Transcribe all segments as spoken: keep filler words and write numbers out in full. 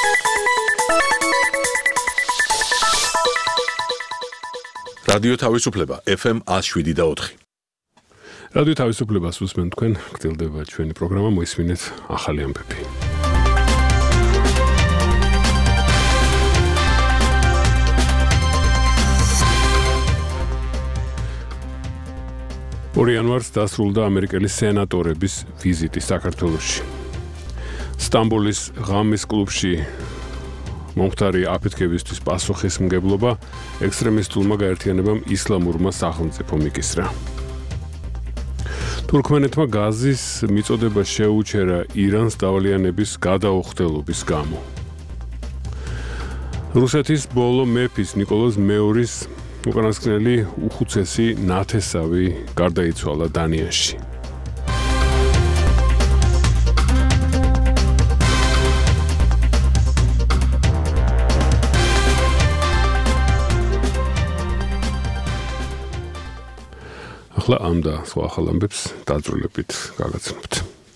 რადიო თავისუფლება ეფ ემ one oh seven და four. რადიო თავისუფლებას უსმენთ თქვენ, გრძელდება ჩვენი პროგრამა, მოისმინეთ ახალი ამბები. ორი იანვარს დასრულდა ამერიკელი სენატორების ვიზიტი საქართველოში. სტამბოლის ღამის კლუბში მომხდარი აფეთქებისთვის პასუხისმგებლობა ექსტრემისტულმა გაერთიანებამ ისლამურმა სახელმწიფომ მიკისრა. თურქმენეთმა გაზის მიწოდება შეუჩერა ირანს დავალიანების გადაუხდელობის გამო. რუსეთის ბოლო მეფის ნიკოლოზ მეორის უკანასკნელი უხუცესი ნათესავი გარდაიცვალა დანიაში. ახლა ამ და სხვა ახალ ამბებს დაძრულებით გაგაცნობთ.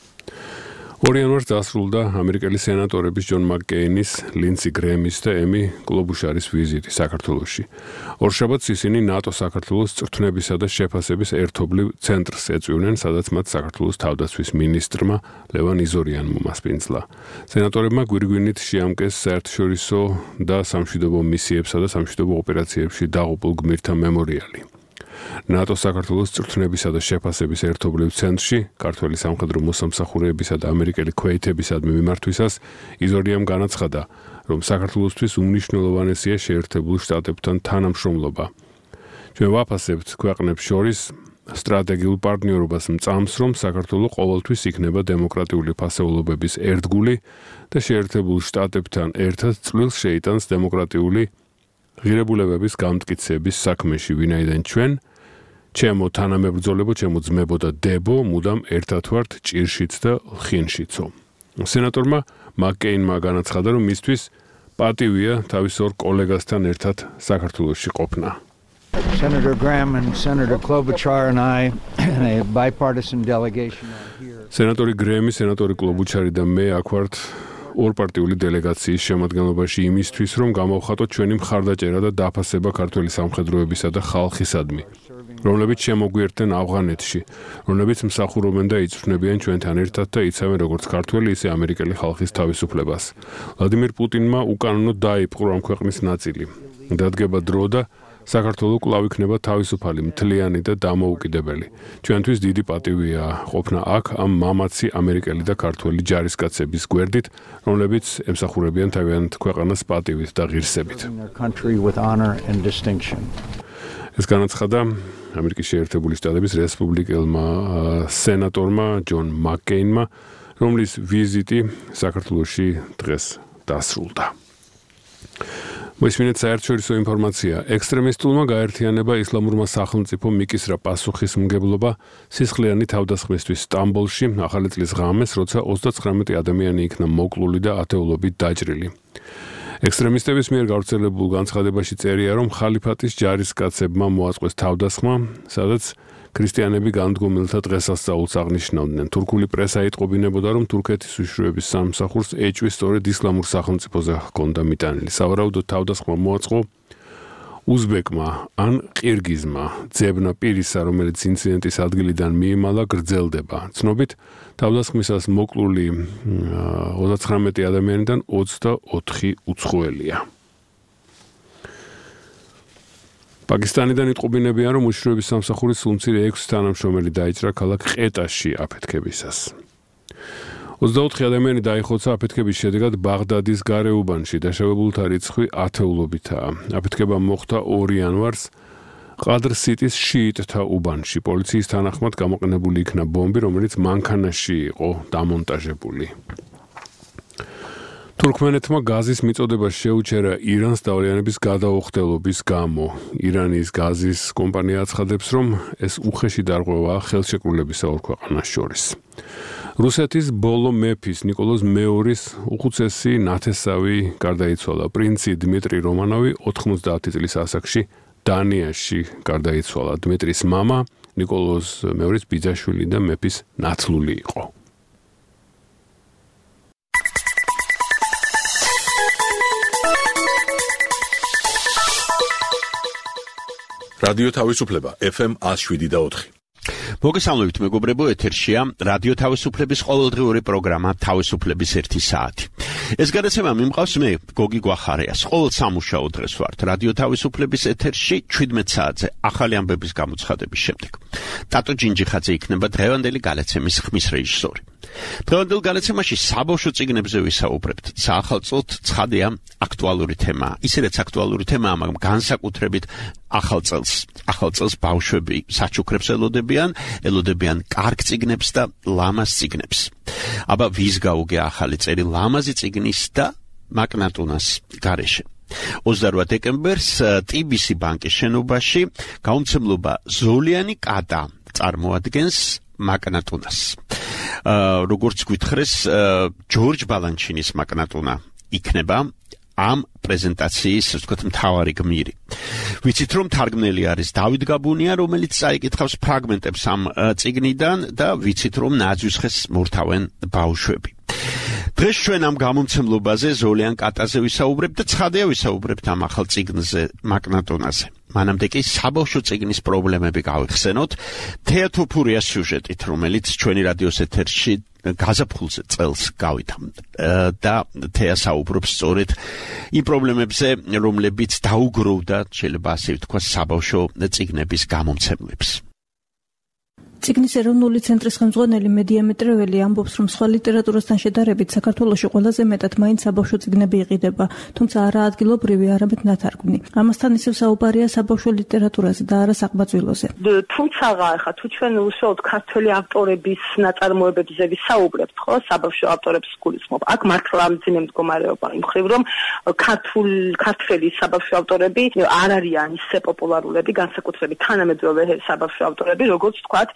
ორი იანვარს დასრულდა ამერიკელი სენატორების ჯონ მაკკეინის, ლინდსი გრემის და ემი კლობუშარის ვიზიტი საქართველოში. ორშაბათს ისინი ნატო საქართველოს წვრთნებისა და შეფასების ერთობლივ ცენტრს ეწვივნენ, სადაც მათ საქართველოს თავდაცვის მინისტრმა ლევან იზორიანმა მასპინძლა. სენატორებმა გვირგვინით შეამკეს საერთაშორისო და სამშვიდობო მისიებსა და სამშვიდობო ოპერაციებში დაღუპულ გმირთა მემორიალი. ნატო საქართველოს წვრთნებისა და შეფასების ერთობლივ ცენტრში ქართველი სამხედრო მოსამსახურეებისა და ამერიკელი ქვეითებისადმი მიმართვისას იზორიამ განაცხადა, რომ საქართველოსთვის უმნიშვნელოვანესია შეერთებულ შტატებთან თანამშრომლობა. ჩვენ ვაფასებთ ქვეყნებს შორის სტრატეგიულ პარტნიორობას მწამს, რომ საქართველო ყოველთვის იქნება დემოკრატიული ფასეულობების ერთგული და შეერთებულ შტატებთან ერთად წვლილს შეიტანს დემოკრატიული ღირებულებების გამტკიცების საქმეში, ვინაიდან ჩვენ ჩემო თანამებრძოლებო, ჩემო ძმებო და დებო, მუდამ ერთად ვართ ჭირშიც და ლხინშიცო. სენატორმა მაკკეინმა განაცხადა, რომ მისთვის პატივია თავის ორ კოლეგასთან ერთად საქართველოში ყოფნა. Senator Graham and Senator Klobuchar and I in a bipartisan delegation are here. სენატორი გრემი, სენატორი კლობუჩარი და მე აქ ვართ ორპარტიული დელეგაციის შემადგენლობაში იმისთვის, რომ გამოვხატოთ ჩვენი მხარდაჭერა და დაფასება ქართველი სამხედროებისა და ხალხისადმი, რომლებიც შემოგვიერთდნენ ავღანეთში, რომლებიც მსახურობენ და იწვრთნებიან ჩვენთან ერთად და იცავენ როგორც ქართველი, ისე ამერიკელი ხალხის თავისუფლებას. ვლადიმირ პუტინმა უკანონოდ დაიპყრო ამ ქვეყნის ნაწილი. დადგება დრო და საქართველო კვლავ იქნება თავისუფალი, მთლიანი და დამოუკიდებელი. ჩვენთვის დიდი პატივია ყოფნა აქ ამ მამაცი ამერიკელი და ქართველი ჯარისკაცების გვერდით, რომლებიც ემსახურებიან თავიანთ ქვეყანას პატივით და ღირსებით. ეს განაცხადა ამერიკის შეერთებული შტატების რესპუბლიკელმა სენატორმა ჯონ მაკკეინმა, რომლის ვიზიტი საქართველოში დღეს დასრულდა. მოისმინეთ საერთაშორისო ინფორმაცია. ექსტრემისტულმა გაერთიანება ისლამურმა სახელმწიფომ მიკისრა პასუხისმგებლობა სისხლიანი თავდასხმისთვის სტამბოლში ახალი წლის ღამეს, როცა ოცდაცხრამეტი ადამიანი იქნა მოკლული და ათეულობით დაჭრილი. ექსტრემისტების მიერ გავრცელებულ განცხადებაში წერია, რომ ხალიფატის ჯარისკაცებმა მოაწყვეს თავდასხმა, სადაც ქრისტიანები განდგომილთა დღესასწაულს აღნიშნავდნენ. თურქული პრესა იტყობინებოდა, რომ თურქეთის უშიშროების სამსახურს ეჭვი სწორედ ისლამურ სახელმწიფოზე ჰქონდა მიტანილი. სავარაუდოდ თავდასხმა მოაწყო უზბეკმა ან ყირგიზმა. ძებნა პირისა, რომელიც ინციდენტის ადგილიდან მიიმალა, გრძელდება. ცნობით, თავდასხმისას მოკლული ოცდაცხრამეტი ადამიანიდან ოცდაოთხი უცხოელია. პაკისტანიდან იტყობინებიან, რომ უშიშროების სამსახურის სულ მცირე ექვსი თანამშრომელი დაიჭრა ქალაქ ყეტაში აფეთქებისას. ოცდაოთხი ადამიანი დაიხოცა აფეთქების შედეგად ბაღდადის გარეუბანში, დაშავებულთა რიცხვი ათეულობითაა. აფეთქება მოხდა ორი იანვარს ყადრ-სიტის შიიტთა უბანში. პოლიციის თანახმად გამოყენებული იქნა ბომბი, რომელიც მანქანაში იყო დამონტაჟებული. თურქმენეთმა გაზის მიწოდება შეუჩერა ირანს დავალიანების გადაუხდელობის გამო. ირანის გაზის კომპანია აცხადებს, რომ ეს უხეში დარღვევაა ხელშეკრულებისა ორ ქვეყანას შორის. რუსეთის ბოლო მეფის ნიკოლოზ მეორის უხუცესი ნათესავი გარდაიცვალა. პრინცი დმიტრი რომანოვი ოთხმოცდაათი წლის ასაკში დანიაში გარდაიცვალა. დმიტრის მამა ნიკოლოზ მეორის ბიძაშვილი და მეფის ნათლული იყო. რადიო თავისუფლება ეფ ემ one oh seven point four. მოგესალმებით მეგობრებო, ეთერშია რადიო თავისუფლების ყოველდღიური პროგრამა თავისუფლების ერთი საათი. ეს გადაცემა მიმყავს მე, გოგი გვახარიას. ყოველ სამუშაო დღეს ვართ რადიო თავისუფლების ეთერში შვიდმეტ საათზე ახალი ამბების გამოცხადების შემდეგ. ტატო ჯინჯიხაძე იქნება დღევანდელი გადაცემის ხმის რეჟისორი. დღევანდელ გადაცემაში საბავშვო წიგნებზე ვისაუბრებთ. საახალწლოდ ცხადია აქტუალური თემაა. ისედაც აქტუალური თემაა, მაგრამ განსაკუთრებით ახალ წელს. ახალ წელს ბავშვები საჩუქრებს ელოდებიან, ელოდებიან კარგ წიგნებს და ლამაზ წიგნებს. აბა ვის გაუგე ახალი წელი ლამაზი წიგნის და მაკნატუნას გარეშე. ოცდაოთხ დეკემბერს ტი ბი სი ბანკის შენობაში გამომცემლობა ზოლიანი კატა წარმოადგენს მაკნატუნას. როგორც გვითხრეს, ჯორჯ ბალანჩინის მაკნატუნა იქნება ამ პრეზენტაციის, ასე ვთქვათ, მთავარი გმირი. ვიცით, რომ თარგმნელი არის დავით გაბუნია, რომელიც წაიკითხავს ფრაგმენტებს ამ წიგნიდან და ვიცით, რომ ნაძვის მორთავენ ბავშვები. დღეს ჩვენ ამ გამომცემლობაზე ზოლიან კატაზე ვისაუბრებთ და ცხადია ვისაუბრებთ ამ ახალ წიგნზე, მაკნატუნაზე. მანამდე კი საბავშვო წიგნის პრობლემები გავიხსენოთ თეატოფურიას სიუჟეტით, რომელიც ჩვენი რადიოს ეთერში გაზაფხულზე წელს გავიდა და თეა საუბრობს სწორედ იმ პრობლემებზე, რომლებიც დაუგროვდა, შეიძლება ასე ვთქვათ, საბავშვო წიგნების გამომცემლებს. წიგნის ეროვნული ცენტრის ხელმძღვანელი მედია მეტრეველი ამბობს, რომ სხვა ლიტერატურასთან შედარებით საქართველოში ყველაზე მეტად მაინც საბავშვო წიგნები იყიდება, თუმცა არა ადგილობრივი, არამედ ნათარგმნი. ამასთან ისევ საუბარია საბავშვო ლიტერატურაზე და არა საყბაწვილოზე. თუმცა ახლა თუ ჩვენ უშუალოდ ქართველი ავტორების ნაწარმოებებზე ვისაუბრებთ, ხო, საბავშვო ავტორებს გულისხმობ. აქ მართლა ამძიმე მდგომარეობა იმ მხრივ, რომ ქართულ ქართველი საბავშვო ავტორები არ არიან ისე პოპულარულები, განსაკუთრებით თანამედროვე საბავშვო ავტორები, როგორც თქვათ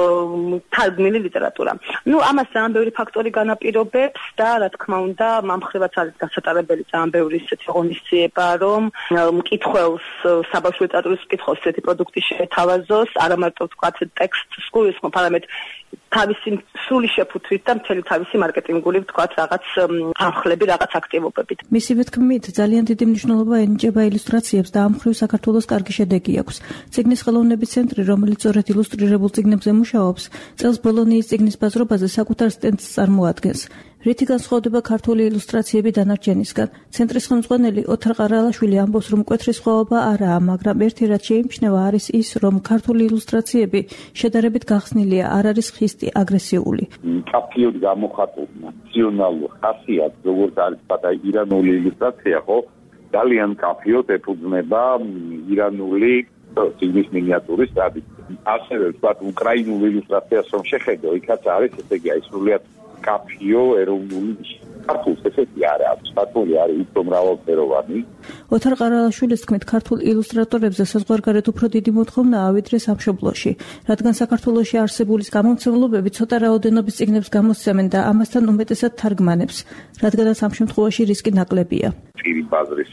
თარგმნილი ლიტერატურა. ნუ ამას ძალიან ბევრი ფაქტორი განაპირობებს და რა თქმა უნდა, მამხრივაც არის გასატარებელი ძალიან ბევრი ისეთი ღონისძიება, რომ მკითხველს, საბავშვო ლიტერატურის მკითხველს ესეთი პროდუქტი შეეთავაზოს, არა მარტო თქვათ ტექსტს გულისხმობ, არამედ თავისი სრული შეფუთვით და მთელი თავისი მარკეტინგული ვთქვათ რაღაც ამხლები, რაღაც აქტივობებით. მისივე თქმით, ძალიან დიდი მნიშვნელობა ენიჭება ილუსტრაციებს და ამ მხრივ საქართველოს კარგი შედეგი აქვს. წიგნის ხელოვნების ცენტრი, რომელიც სწორედ ილუსტრირებულ წიგნებზე მუშაობს, წელს ბოლონიის წიგნის ბაზრობაზე საკუთარ სტენდს წარმოადგენს. რითი განსხვავდება ქართული ილუსტრაციები დანარჩენისგან? ცენტრის ხელმძღვანელი ოთარ ყარალაშვილი ამბობს, რომ მკვეთრი სხვაობა არაა, მაგრამ ერთი რაც შეიმჩნევა არის ის, რომ ქართული ილუსტრაციები შედარებით გახსნილია, არ არის ხისტი, აგრესიული. კაფიოდ გამოხატული ნაციონალურ ხასიათს, როგორც არის პატა ირანული ილუსტრაცია, ხო, ძალიან კაფიოდ ეფუძნება ირანული წიგნის მინიატურის ტრადიციას. ასევე ვთქვათ, უკრაინულ ილუსტრაციას რომ შეხედო, იქაც არის ესე იგი აი სრულიად კაფიო ეროვნული ნიშანი. ქართულს ესეთი არ აქვს, ქართული არის უფრო მრავალფეროვანი. ოთარ ყარალაშვილის თქმით, ქართულ ილუსტრატორებზე საზღვარგარეთ უფრო დიდი მოთხოვნაა, ვიდრე სამშობლოში, რადგან საქართველოში არსებული გამომცემლობები ცოტა რაოდენობის წიგნებს გამოსცემენ და ამასთან უმეტესად თარგმანებს, რადგანაც ამ შემთხვევაში რისკი ნაკლებია. წირი ბაზრის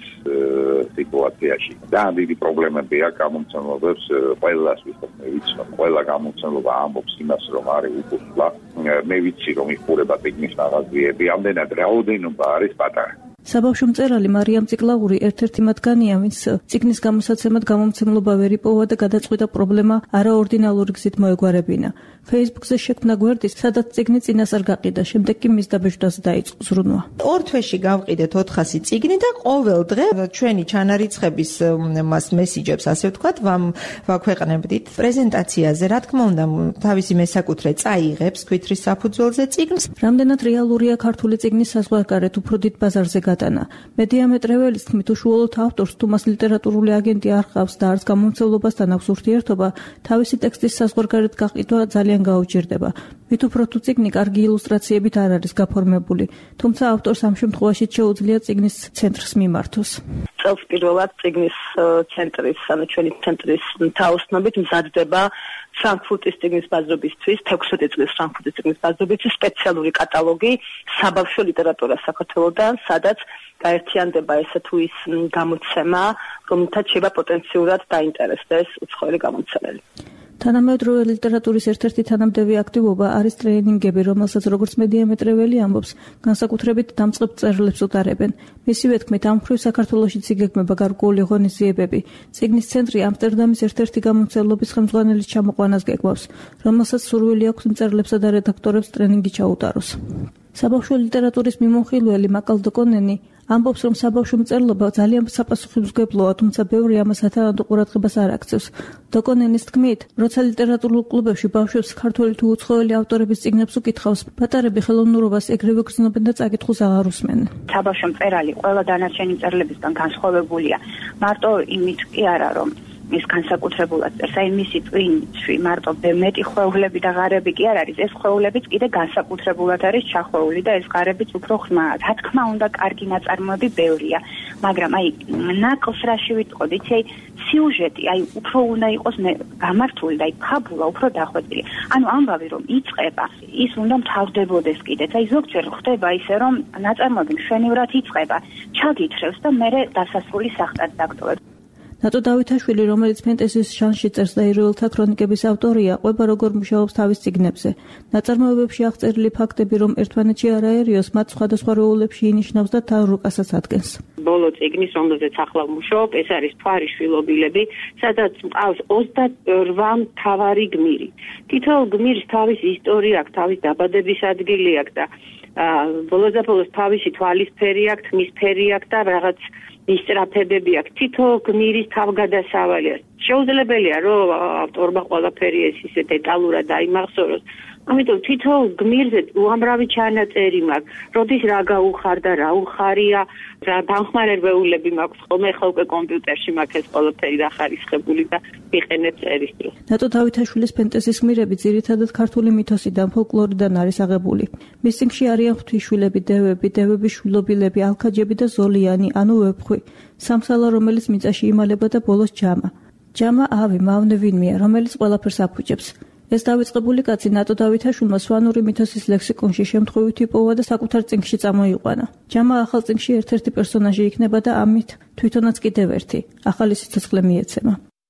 სიტუაციაში ძალიან დიდი პრობლემებია გამომცემლობებს ყველას ვისაც მე ვიცი, ყველა გამომცემლობა ამბობს იმას, რომ არის უკუსლა. მე ვიცი, რომ იხურება წიგნის მაღაზიები, ამდენად რაოდენობა არის პატარა. საბავშვო მწერალი მარიამ ციკლაური ერთ-ერთი მათგანია, ვინც წიგნის გამოსაცემად გამომცემლობა ვერ იპოვა და გადაწყვიტა პრობლემა არაორდინალური გზით მოეგვარებინა. Facebook-ზე შექმნა გვერდი, სადაც წიგნი წინასწარ გაყიდა, შემდეგ კი მის დაბეჭდვაზე დაიწყო ზრუნვა. ორ თვეში გავყიდეთ ოთხასი წიგნი და ყოველ დღე ჩვენი ჩანარიცხების მას მესიჯებს, ასე ვთქვათ, ვაქვეყნებდით პრეზენტაციაზე. რა თქმა უნდა, თავისი მესაკუთრე წაიღებს ქვითრის საფუძველზე წიგნს. რამდენად რეალურია ქართული წიგნის საზღვარგარეთ უფრო დიდ ბაზარზე გადანა. მედია მეტრეველის თქმით, უშუალოდ ავტორს თუ მას ლიტერატურული აგენტი არ ჰყავს და არც გამომცემლობასთან აქვს ურთიერთობა, თავისი ტექსტის საზღვარგარეთ გაყიდვა ძალიან გაუჭირდება. მით უფრო თუ წიგნი კარგი ილუსტრაციებით არ არის გაფორმებული, თუმცა ავტორს ამ შემთხვევაში შეუძლია წიგნის ცენტრს მიმართოს. წელს პირველად წიგნის ცენტრის, ანუ ჩვენი ცენტრის თაოსნობით მზადდება ფრანკფურტის წიგნის ბაზრობისთვის, თექვსმეტი წლის ფრანკფურტის წიგნის ბაზრობისთვის სპეციალური კატალოგი საბავშვო ლიტერატურას საქართველოდან, სადაც გაერთიანდება ესე თუ ის გამოცემა, რომელთაც შეიძლება პოტენციურად დაინტერესდეს უცხოელი გამომცემელი. თანამედროვე ლიტერატურის ერთ-ერთი თანამდები აქტივობა არის ტრენინგები, რომელსაც როგორც მედიამეტრეველი ამბობს, განსაკუთრებით დამწყებ წერილებს უტარებენ. მისივე თქმით, ამ მხრივ საქართველოშიც იგეგმება გარკვეული ღონისძიებები. წიგნის ცენტრი ამსტერდამის ერთ-ერთი გამომცემლობის ხელმძღვანელის ჩამოყვანას გეგმავს, რომელსაც სურვილი აქვს მწერლებსა და რედაქტორებს ტრენინგი ჩაუტაროს. საბავშვო ლიტერატურის მიმოხილველი მაკალ დოკონენი ამბობს, რომ საბავშვო მწერლობა ძალიან საპასუხისმგებლოა, თუმცა ბევრი ამას ათანადო ყურადღებას არ აქცევს. დოკონენის თქმით, როცა ლიტერატურულ კლუბებში ბავშვებს ქართველი თუ უცხოელი ავტორების წიგნებს უკითხავს, პატარები ხელოვნურობას ეგრევე გრძნობენ და წაკითხულს აღარ უსმენენ. საბავშვო მწერალი ყველა დანარჩენი მწერლებისგან განსხვავებულია. მარტო იმით კი არა, რომ ის განსაკუთრებულად წერს, აი მისი ტვინში მარტო მეტი ხვეულები და ღარები კი არ არის, ეს ხვეულებიც კიდე განსაკუთრებულად არის ჩახვეული და ეს ღარებიც უფრო ხმაა. რა თქმა უნდა, კარგი ნაწარმოები ბევრია, მაგრამ აი ნაკლს რაში ვიტყოდი, იცი, აი სიუჟეტი, აი უფრო უნდა იყოს გამართული და აი ფაბულა უფრო დახვეწილი. ანუ ამბავი რომ იწყება, ის უნდა მთავრდებოდეს კიდეც. აი ზოგჯერ ხდება ისე, რომ ნაწარმოები მშვენივრად იწყება, ჩაგითხრევს და მერე დასასრული სახტად დაგტოვებს. ნატო დავითაშვილი, რომელიც ფენტეზის ჟანრში წერს და ერეველთა ქრონიკების ავტორია, ყვება როგორ მუშაობს თავის წიგნებზე. ნაწარმოებებში აღწერილი ფაქტები, რომ ერთმანეთში არ აერიოს, მათ სხვადასხვა როლებში ინიშნავს და თან რუკასაც ადგენს. ბოლო წიგნის, რომელზეც ახლა ვმუშაობ, ეს არის მთვარის შვილობილები, სადაც მყავს ოცდაორ მთავარი გმირი. თითოეულ გმირს თავისი ისტორია აქვს, თავის დაბადების ადგილი აქვს და ბოლოს და ბოლოს თავისი თვალისფერი აქვს, თმისფერი აქვს და რაღაც ისტრაფებები აქვს. თითო გმირის თავგადასავალი არის. შეუძლებელია, რომ ავტორმა ყველაფერი ეს ისე დეტალურად დაიმახსოვროს. ამიტომ თითო გმირზე უამრავი ჩანაწერი მაქვს. როდის რა გაუხარდა, რა უხარია, რა დამხმარებელები მაქვს. ხოლმე ხო უკვე კომპიუტერში მაქვს ეს ყველაფერი დახარისხებული და ვიყენებ წერის დროს. ნატო დავითაშვილის ფენტეზის გმირები ძირითადად ქართული მითოსიდან, ფოლკლორიდან არის აღებული. მის წიგნში არიან ღვთისმშვილები, დევები, დევების შვილობილები, ალქაჯები და ზოლიანი, ანუ ვეფხვი. სამსალა, რომელიც მიწაში იმალება და ბოლოს ჯამა. ჯამა ავი, მავნე ვინმეა, რომელიც ყველაფერს აფუჭებს. ეს დავიწყებული კაცი ნატო დავითაშვილმა სვანური მითოსის ლექსიკონში შემთხვევით იპოვა და საკუთარ წიგნში წამოიყვანა. ჯამა ახალ წიგნში ერთ-ერთი პერსონაჟი იქნება და ამით თვითონაც კიდევ ერთი ახალი სიცოცხლე მიეცემა.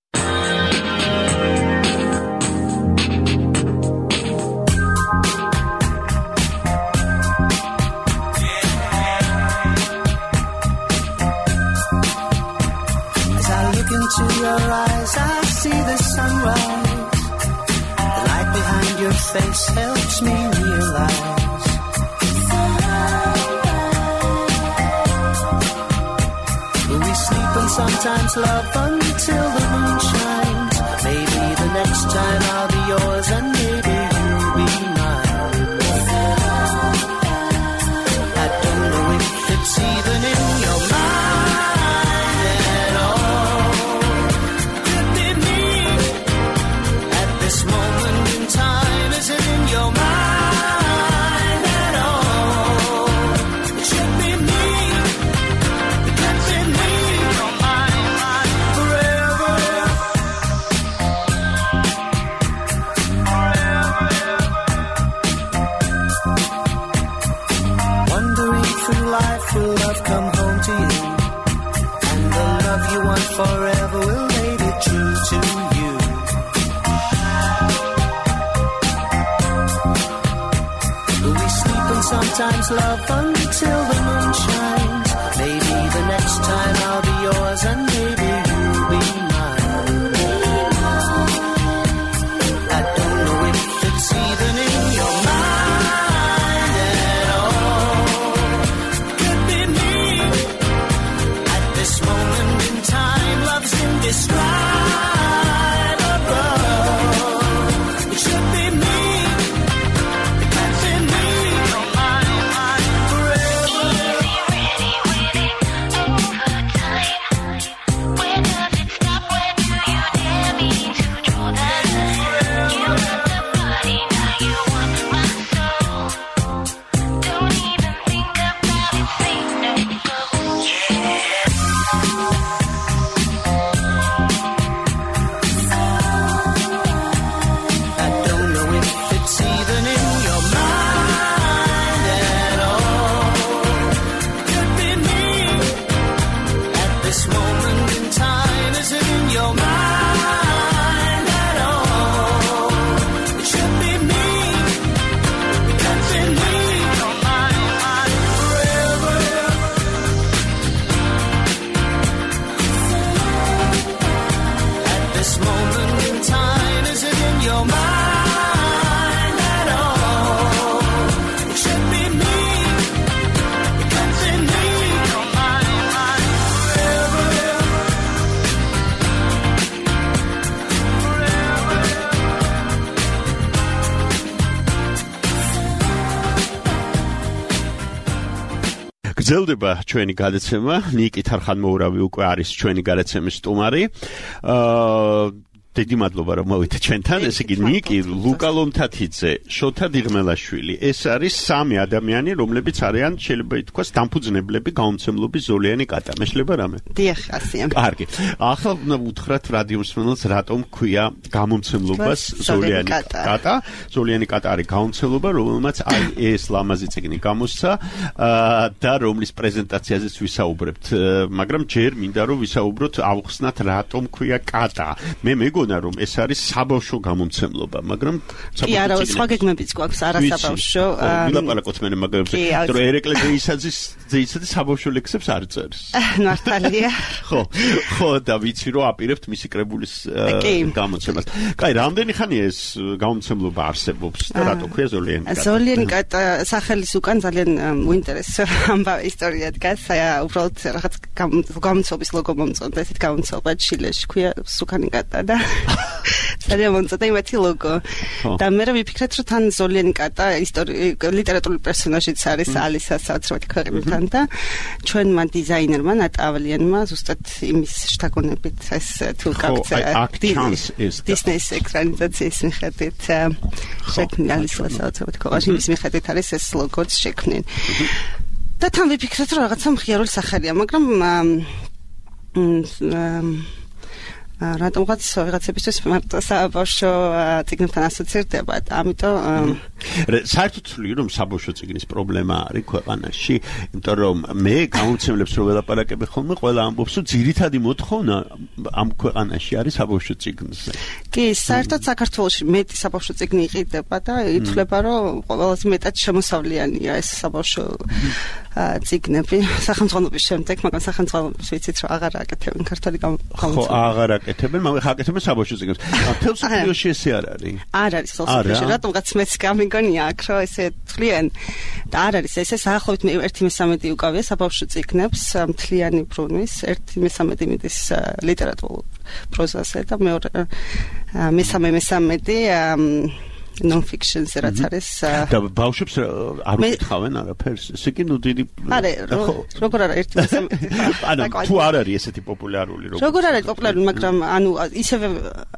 As I look into your eyes, I see the sunrise. Behind your face helps me realize we sleep and sometimes love until the moon shines. Maybe the next time I'll be yours and maybe you'll be mine. I don't know if it's even in your mind at all. Could be me at this moment. Time isn't in your mind at all. It should be me. It can't be me. You're mine, mine forever. Forever. Wandering through life, will love come home to you? And the love you want forever will make it true to you. Sometimes love until the moon shines. Maybe the next time I'll be yours and maybe you'll be mine. I don't know if it's even in your mind at all. Could be me. At this moment in time, love's indescribable. It should be me. It can't be me. გრძელდება ჩვენი გადაცემა. ნიკი თარხანმოურავი უკვე არის ჩვენი გადაცემის სტუმარი. აა დიდი მადლობა რომ მოვიდა ჩვენთან. ესე იგი ნიკი, ლუკა ლომთათიძე, შოთა დიღმელაშვილი. ეს არის სამი ადამიანი, რომლებიც არიან შეიძლება ითქვას დამფუძნებლები გაუმცემლობის ზოლიანი კატა. მეშლება რამე? დიახ, ასია. კარგი. ახლა უნდა უთხრათ რადიო მსმენელს რატომ ქვია გამომცემლობას ზოლიანი კატა. ზოლიანი კატა არის გამომცემლობა, რომელმაც აი ეს ლამაზი წიგნი გამოსცა და რომლის პრეზენტაციაზეც ვისაუბრებთ. მაგრამ ჯერ მინდა რომ ვისაუბროთ ავხსნათ რატომ ქვია კატა. მე მეგონა რომ ეს არის საბავშვო გამომცემლობა, მაგრამ კი არა, სხვა გეგმებიც გვაქვს არასაბავშვო. ვილაპარაკოთ მე მაგალითად, რომ ერეკლე ძეისაძის ძეისაძის საბავშვო ლექსებს არ წერს. მართალია. ხო, ხო და ვიცი რომ აპირებთ მისი კრებულის გამოცემას. კაი, რამდენი ხანია ეს გამომცემლობა არსებობს და რატო ქვია ზოლიანი კატა? ზოლიანი კატა სახელის უკან ძალიან უინტერესო ამბავი ისტორია დგას. უბრალოდ რაღაც გამოცობის ლოგო მომწონდა, ესეთ გამოცობა ჩილეში ქვია სუკანი კატა და ძალიან მომწონდა იმათი ლოგო. და მე ვიფიქრეთ რომ თან ზოლიანი კატა ისტორიული ლიტერატურული პერსონაჟიც არის ალისა საოცრად ქვეყნიდან და ჩვენმა დიზაინერმა ნატავლიანმა ზუსტად იმის შთაგონებით ეს თუ გაქცია დისნეის ეკრანიზაციის მიხედვით შექმნილი ალისა საოცრად ქვეყნის მიხედვით არის ეს ლოგოც შექმნილი. და თან ვიფიქრეთ რომ რაღაცა მხიარული სახელია, მაგრამ რატომღაც ვიღაცებისთვის მარტო საბავშვო წიგნებთან ასოცირდება და ამიტომ საერთოდ ვთვლი რომ საბავშვო წიგნის პრობლემა არის ქვეყანაში, იმიტომ რომ მე გამომცემლებს რო ველაპარაკები ხოლმე ყველა ამბობს რომ ძირითადი მოთხოვნა ამ ქვეყანაში არის საბავშვო წიგნზე. კი, საერთოდ საქართველოში მეტი საბავშვო წიგნი იყიდება და ითვლება რომ ყველაზე მეტად შემოსავლიანია ეს საბავშვო წიგნები სახელმწიფოების შემდეგ, მაგრამ სახელმწიფოებს ვიცით რომ აღარ აკეთებენ ქართული გამოცემა. ხო, აღარ აკეთებენ, მაგრამ აკეთებენ საბავშვო წიგნებს. თელს სოფლიოში ესე არ არის. არ არის სოფლიოში, რატომღაც მეც გამიგონია აქ რომ ესე თვლიან და არ არის ესე საახლოვით ერთი მესამედი უკავია საბავშვო წიგნებს მთლიანი ბრუნვის, ერთი მესამედი მიდის ლიტერატურულ პროზაზე და მეორე მესამე მესამედი non-fiction-ზე რაც არის და ბავშვებს არ უკითხავენ არაფერს. ესე კი ნუ დიდი არა, როგორ არა ერთი მესამედი. ანუ თუ არ არის ესეთი პოპულარული როგორ როგორ არის პოპულარული, მაგრამ ანუ ისევე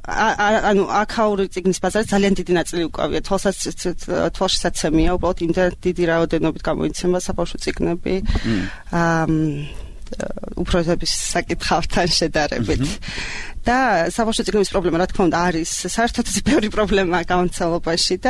ანუ აქაური წიგნის ბაზარი ძალიან დიდი ნაწილი უკავია. თვალშისაცემია, უბრალოდ იმდენ დიდი რაოდენობით გამოიცემა საბავშვო წიგნები. აა უფროსების საკითხავთან შედარებით. და საბავშვო წიგნების პრობლემა რა თქმა უნდა არის საერთოდ ბევრი პრობლემა გამოცემლობაში და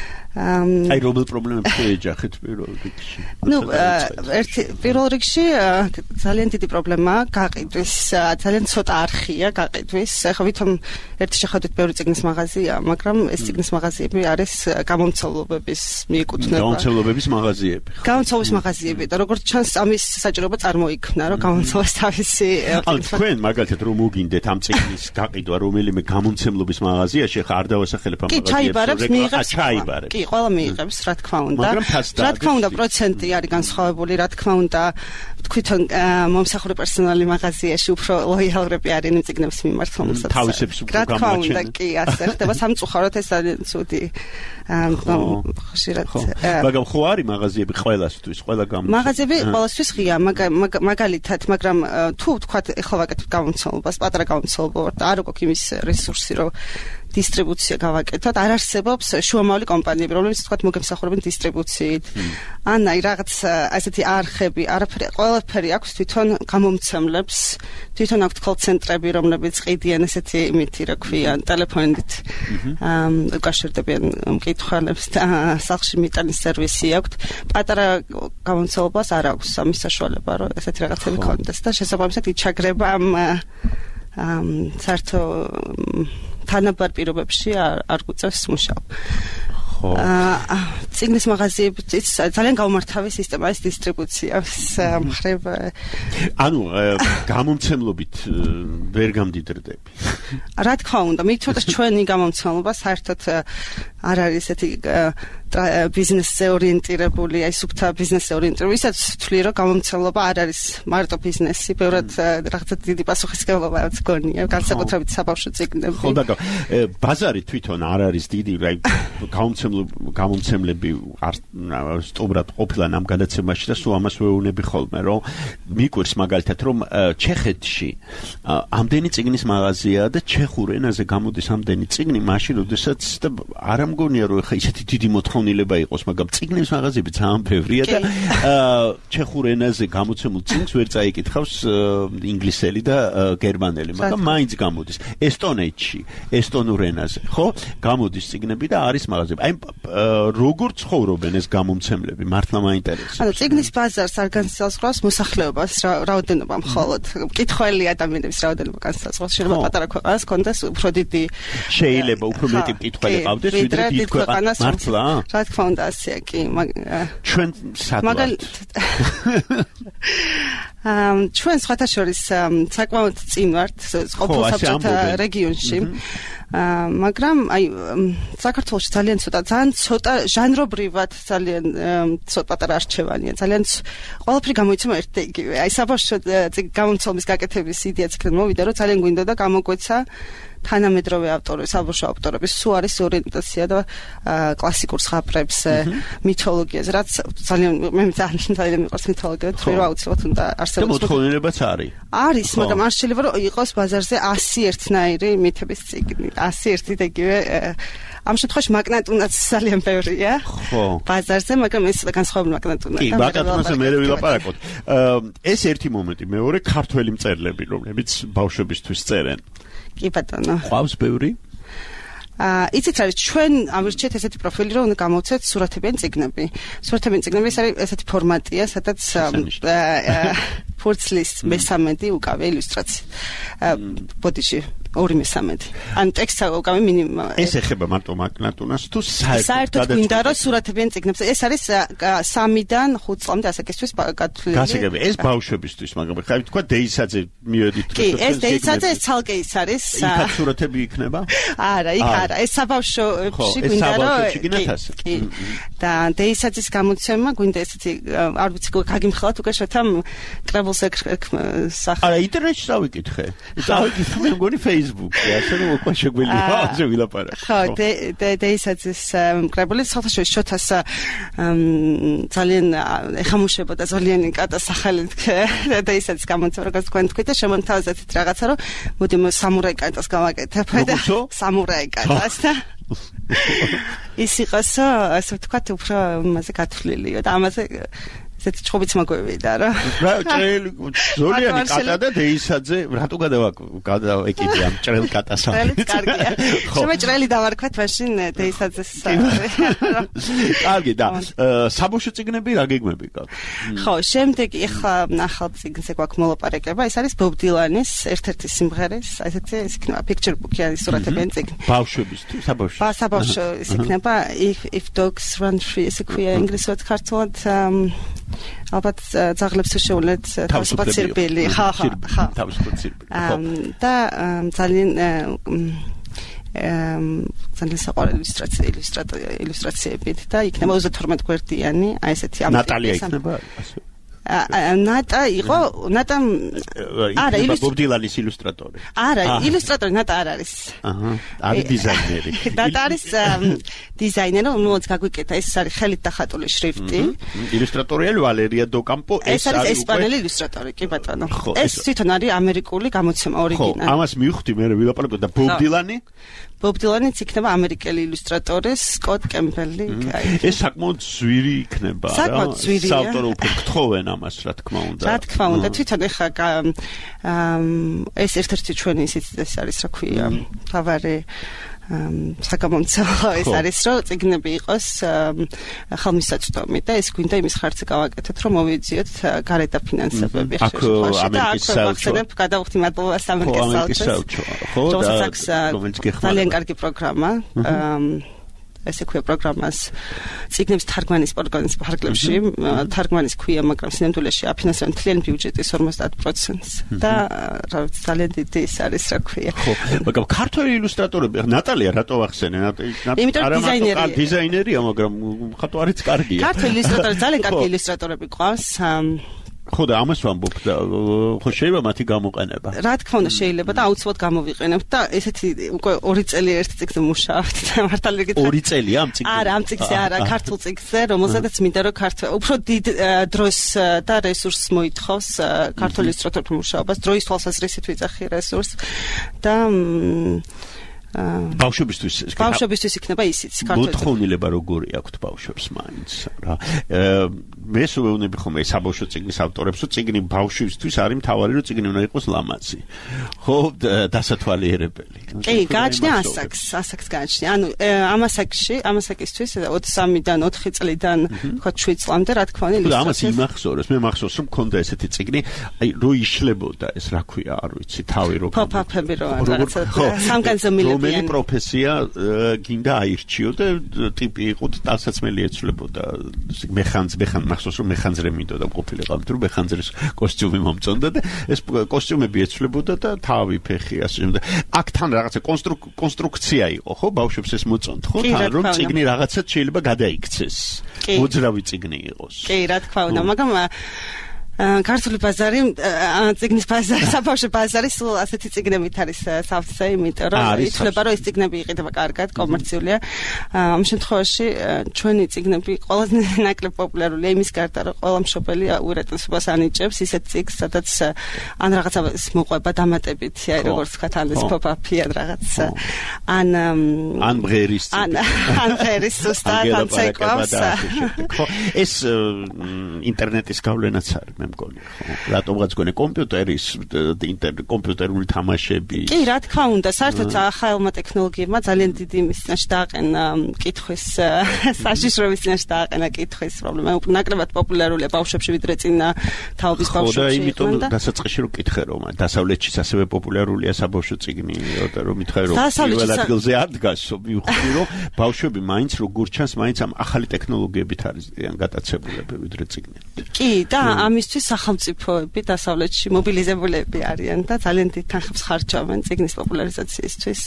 აი რომელ პრობლემებს შეეჯახეთ პირველ რიგში? ნუ ერთი პირველ რიგში ძალიან დიდი პრობლემაა გაყიდვის, ძალიან ცოტა არხია გაყიდვის. ახლა ვითომ ერთი შეხედვით ბევრი წიგნის მაღაზია, მაგრამ ეს წიგნის მაღაზიები არის გამომცემლობების მიეკუთვნება. გამომცემლობების მაღაზიები. გამომცემლობის მაღაზიები და როგორც ჩანს ამის საჭიროება წარმოიქმნა, რომ გამომცემლოს თავისი ანუ თქვენ მაგალითად რომ მოგინდეთ ამ წიგნის გაყიდვა რომელიმე გამომცემლობის მაღაზიაში, ხა არ დავასახელებ ამ მაღაზიებს. კი, ჩაიბარებს, მიიღებს. ჩაიბარებს. კი, ყველა მიიღებს, რა თქმა უნდა. რა თქმა უნდა, პროცენტი არის განსხვავებული, რა თქმა უნდა, თვითონ მომსახურე პერსონალი მაღაზიაში უფრო ლოიალურები არიან იმ წიგნების მიმართ, რომელსაც თავისებს უფრო რა თქმა უნდა, კი, ასე ხდება სამწუხაროდ ეს ძალიან ცუდი ხშირად. მაგრამ ხო არის მაღაზიები ყველასთვის, ყველა გამომცემლობა. მაღაზიები ყველასთვის ღია, მაგალითად, მაგრამ თუ თქვათ ეხლა ვაკეთებ გამომცემლობას, პატარა გამომცემლობა ვარ და არ გვაქვს იმის რესურსი, რომ დისტრიბუცია გავაკეთოთ, არ არსებობს შუამავალი კომპანიები, რომლებიც თქვათ მოგემსახურებენ დისტრიბუციით. ან აი რაღაც ასეთი არხები, არაფერი, ყველაფერი აქვს თვითონ გამომცემლებს, თვითონ აქვთ კოლ-ცენტრები, რომლებიც ყიდიან ესეთი იმითი, რა ქვია, ტელეფონით უკავშირდებიან მკითხველებს და სახლში მიტანის სერვისი აქვთ. პატარა გამომცემლობას არ აქვს ამის საშუალება, რომ ესეთი რაღაცები ქონდეს და შესაბამისად იჩაგრება ამ საერთო თანაბარ პირობებში არ გვიწევს მუშაობა. აა წიგნის მაღაზიებიც ძალიან გაუმართავი სისტემა ის დისტრიბუციის მხრივ. ანუ გამომცემლობით ვერ გამდიდრდები. რა თქმა უნდა, მithot ჩვენი გამომცემლობა საერთოდ არ არის ესეთი ბიზნესზე ორიენტირებული, აი სუფთა ბიზნესზე ორიენტირებული, ისაც ვთვლი, რომ გამომცემლობა არ არის მარტო ბიზნესი, ბევრად რაღაცა დიდი პასუხისმგებლობაც გონია, განსაკუთრებით საბავშვო წიგნები. ხო და ბაზარი თვითონ არ არის დიდი, აი გამომცემლები არ სტუბრად ყოფილან ამ გადაცემაში და სულ ამას ვეუბნები ხოლმე, რომ მიკვირს მაგალითად, რომ ჩეხეთში ამდენი წიგნის მაღაზია და ჩეხურ ენაზე გამოდის ამდენი წიგნი, მაშინ როდესაც და არ ამგონია რომ ხა ისეთი დიდი მოთხოვნილება იყოს, მაგრამ წიგნების მაღაზიები ძალიან ბევრია და ჩეხურ ენაზე გამოცემულ წიგნს ვერ წაიკითხავს ინგლისელი და გერმანელი, მაგრამ მაინც გამოდის ესტონეთში, ესტონურ ენაზე, ხო? გამოდის წიგნები და არის მაღაზიები. აი როგორ ცხოვრობენ ეს გამომცემლები? მართლა მაინტერესებს. ანუ წიგნის ბაზარს არ განსაზღვრავს მოსახლეობას, რაოდენობა მხოლოდ. მკითხველი ადამიანების რაოდენობა განსაზღვრავს. შეიძლება პატარა ქვეყანას კონდეს უფრო დიდი შეიძლება უფრო მეტი მკითხველი ყავდეს, ვიდრე დიდ ქვეყანას. მართლა? რა თქმა უნდა, ასეა კი. ჩვენ სად ამ ჩვენ სხვათა შორის საკმაოდ წინ ვართ ყოფილ საბჭოთა რეგიონში. მაგრამ აი საქართველოში ძალიან ცოტა ძალიან ცოტა ჟანრობრივად ძალიან ცოტა პატარა არჩევანია. ძალიან ყველაფერი გამოიცემა ერთ და იგივე. აი საბავშვო გამომცემლის გაკეთების იდეაც იქნებ მოვიდა, რომ ძალიან გვინდა და გამოგვეცა თანამედროვე ავტორების, საბავშვო ავტორების სულ არის ორიენტაცია და კლასიკურ ზღაპრებზე, მითოლოგიაზე, რაც ძალიან მე ძალიან ძალიან მიყვარს მითოლოგია, თორე რა აუცილებლად უნდა არსებობს. და მოთხოვნილებაც არის. არის, მაგრამ არ შეიძლება რომ იყოს ბაზარზე ასი ერთნაირი მითების წიგნი, ასი ერთი და იგივე ამ შემთხვევაში მაგნატუნაც ძალიან ბევრია. ხო. ბაზარზე, მაგრამ ეს განსხვავებული მაგნატუნა. კი, მაგნატუნაზე მე ვილაპარაკოთ. ეს ერთი მომენტი, მეორე ქართველი მწერლები, რომლებიც ბავშვებისთვის წერენ. კი ბატონო. ყავს ბევრი? აა, იცით რა არის, ჩვენ ამირჩეთ ესეთი პროფილი, რომ უნდა გამოვცეთ სურათებიანი წიგნები. სურათებიანი წიგნები ეს არის ესეთი ფორმატია, სადაც ფურცლის მესამედი უკავია ილუსტრაცია. ბოდიში ორი მესამედი. ან ტექსტსა უკავია მინიმუმ. ეს ეხება მარტო მაგნატუნას თუ საერთოდ გვინდა რომ სურათებიანი წიგნებზე ეს არის სამიდან ხუთ წლამდე ასაკისთვის გათვლილი. გასაგები, ეს ბავშვებისთვის, მაგრამ ხა თქვა დეისაძე მივედით. კი, ეს დეისაძე ეს ცალკე ის არის. იქაც სურათები იქნება? არა, იქ არა. ეს საბავშვოში გვინდა რომ კი. და დეისაძის გამოცემა გვინდა ესეთი არ ვიცი გაგიმხელათ უკვე შეთამ კრებულს სახე. არა, ინტერნეტში დავიკითხე. დავიკითხე მე მგონი Facebook-ი, ასე რომ უკვე შეგვიძლია ასე ვილაპარაკო. ხო, დეისაძის კრებული საერთოდ შოთას ძალიან ეხამუშებოდა ძალიან კატა სახელით დეისაძის გამოცემა, როგორც თქვენ თქვით და შემოთავაზეთ რაღაცა, რომ მოდი სამურაი კატას გავაკეთებ და სამურაი კატას და ის იყოს ასე ვთქვათ უფრო მასე გათვლილია და ამაზე ესეთი ჭუბიც მაგვევიდა რა. რა ჭრელი ზოლიანი კატა და დეისაძე რატო გადავეკიდე ამ ჭრელ კატას? ჭრელი კარგია. შემე ჭრელი დავარქვათ მაშინ დეისაძეს. კარგი და საბავშვო წიგნები რა გეგმები გაქვს? ხო, შემდეგი ახლა ახალ წიგნზე გვაქვს მოლაპარაკება, ეს არის ბობ დილანის ერთ-ერთი სიმღერის, ესეთი ეს იქნება picture book-ი არის სურათებიანი წიგნი. ბავშვების თუ საბავშვო? საბავშვო ის იქნება if if dogs run free, ესე ქვია ინგლისურად ქართულად ალბათ ძაღლებს შეუძლეთ თავისუფლებელი. ხა ხა ხა. თავისუფლებელი. და ძალიან ძალიან საყვარელი ილუსტრაცია ილუსტრაციებით და იქნება ოცდათორმეტ გვერდიანი, აი ესეთი ამ ნატალია იქნება ასე. ნატა იყო, ნატა არა, ბობ დილანის ილუსტრატორი. არა, ილუსტრატორი ნატა არ არის. აჰა, არის დიზაინერი. ნატა არის დიზაინერი, რომელიც გაგვიკეთა, ეს არის ხელით დახატული შრიფტი. ილუსტრატორია ვალერია დოკამპო, ეს არის ესპანელი ილუსტრატორი, კი ბატონო. ეს თვითონ არის ამერიკული გამოცემა ორიგინალი. ხო, ამას მივხვდი მე ვილაპარაკო და ბობ დილანი ბობ დილანიც იქნება ამერიკელი ილუსტრატორი სკოტ კემპელი. ეს საკმაოდ ძვირი იქნება რა. საკმაოდ ძვირია. საავტორო უფრო გთხოვენ ამას, რა თქმა უნდა. რა თქმა უნდა, თვითონ ეხა ეს ერთ-ერთი ჩვენი ისიც ეს არის, რა ქვია, თავარი საკამომცემლო ეს არის, რომ წიგნები იყოს ხელმისაწვდომი და ეს გვინდა იმის ხარჯზე გავაკეთოთ, რომ მოვიძიოთ გარეთ დაფინანსებები ხშირად. ამერიკის საელჩო. გადავხდი მადლობას ამერიკის საელჩოს. ხო, და რომელიც გეხმარება. ძალიან კარგი პროგრამა. ესე ქვია პროგრამას ციგნების თარგმანის პროგრამის ფარგლებში თარგმანის ქვია, მაგრამ სინამდვილეში აფინანსებენ მთლიანი ბიუჯეტის ორმოცდაათ პროცენტს და რა ვიცი ძალიან დიდი ის არის რა ქვია. ხო, მაგრამ ქართველი ილუსტრატორები ნატალია რატო ახსენე? არა დიზაინერია, მაგრამ ხატვარიც კარგია. ქართველი ილუსტრატორები ძალიან კარგი ილუსტრატორები ყავს. ხო და ამას ვამბობ და ხო შეიძლება მათი გამოყენება. რა თქმა უნდა შეიძლება და აუცილებლად გამოვიყენებთ და ესეთი უკვე ორი წელი ერთ წიგნზე მუშაობთ და მართალი გითხრათ. ორი წელი ამ წიგნზე? არა, ამ წიგნზე არა, ქართულ წიგნზე, რომელზედაც მინდა რომ ქართულ უფრო დიდ დროს და რესურსს მოითხოვს ქართული ილუსტრატორთა მუშაობას, დროის თვალსაზრისით ვიძახი რესურსს და ბავშვებისთვის ბავშვებისთვის იქნება ისიც ქართული მოთხოვნილება როგორი აქვთ ბავშვებს მაინც რა მე სულეუნები ხომ ეს საბავშვო წიგნის ავტორებს რომ წიგნი ბავშვისთვის არის მთავარი რომ წიგნი უნდა იყოს ლამაზი ხო დასათვალიერებელი კი გააჩნია ასაკს ასაკს გააჩნია ანუ ამასაკში ამასაკისთვის ოცდამიდან ოთხი წლიდან თქვა შვიდ წლამდე რა თქმა უნდა ამას იმახსოვრებს მე მახსოვს რომ მქონდა ესეთი წიგნი აი რო იშლებოდა ეს რა ქვია არ ვიცი თავი რო პოპ-აპები რო რაღაცა სამგანზომილებელი რომელი პროფესია გინდა აირჩიო და ტიპი იყო ტალსაცმელი ეცვლებოდა მეხანძ მეხან მახსოვს რომ მეხანძრე მინდოდა ყოფილიყო ამიტომ რომ მეხანძრის კოსტიუმი მომწონდა და ეს კოსტიუმები ეცვლებოდა და თავი ფეხი ასე და აქ თან რაღაცა კონსტრუქცია იყო ხო ბავშვებს ეს მოწონთ ხო თან რომ წიგნი რაღაცა შეიძლება გადაიქცეს მოძრავი წიგნი იყოს კი რა თქმა უნდა მაგრამ ქართული ბაზარი წიგნის ბაზარი საბავშვო ბაზარი სულ ასეთი წიგნებით არის სავსე იმიტომ რომ ითვლება რომ ეს წიგნები იყიდება კარგად კომერციულია ამ შემთხვევაში ჩვენი წიგნები ყველაზე ნაკლებ პოპულარულია იმის გარდა რომ ყველა მშობელი უირატესობას ანიჭებს ისეთ წიგნს სადაც ან რაღაცა მოყვება დამატებითი აი როგორც ვთქვათ ან ეს პოპ-აპი ან რაღაც ან ან მღერის ან ან მღერის ზუსტად ან ცეკვავს ხო ეს ინტერნეტის გავლენაც არის მე მგონი ხო რატომღაც გონე კომპიუტერის ინტერნეტ კომპიუტერული თამაშები კი რა თქმა უნდა საერთოდ ახალმა ტექნოლოგიებმა ძალიან დიდი იმის წინაშე დააყენა კითხვის საშიშროების წინაშე დააყენა კითხვის პრობლემა ნაკლებად პოპულარულია ბავშვებში ვიდრე წინა თაობის ბავშვებში ხო და იმიტომ დასაწყისში რომ კითხე რომ დასავლეთშიც ასევე პოპულარულია საბავშვო წიგნი რომ მითხარი რომ პირველ ადგილზე არ დგას მივხვდი რომ ბავშვები მაინც როგორ ჩანს მაინც ამ ახალი ტექნოლოგიებით არის გატაცებულები ვიდრე წიგნები კი და ამისთვის სახელმწიფოები დასავლეთში მობილიზებულები არიან და ძალიან დიდ თანხებს ხარჯავენ წიგნის პოპულარიზაციისთვის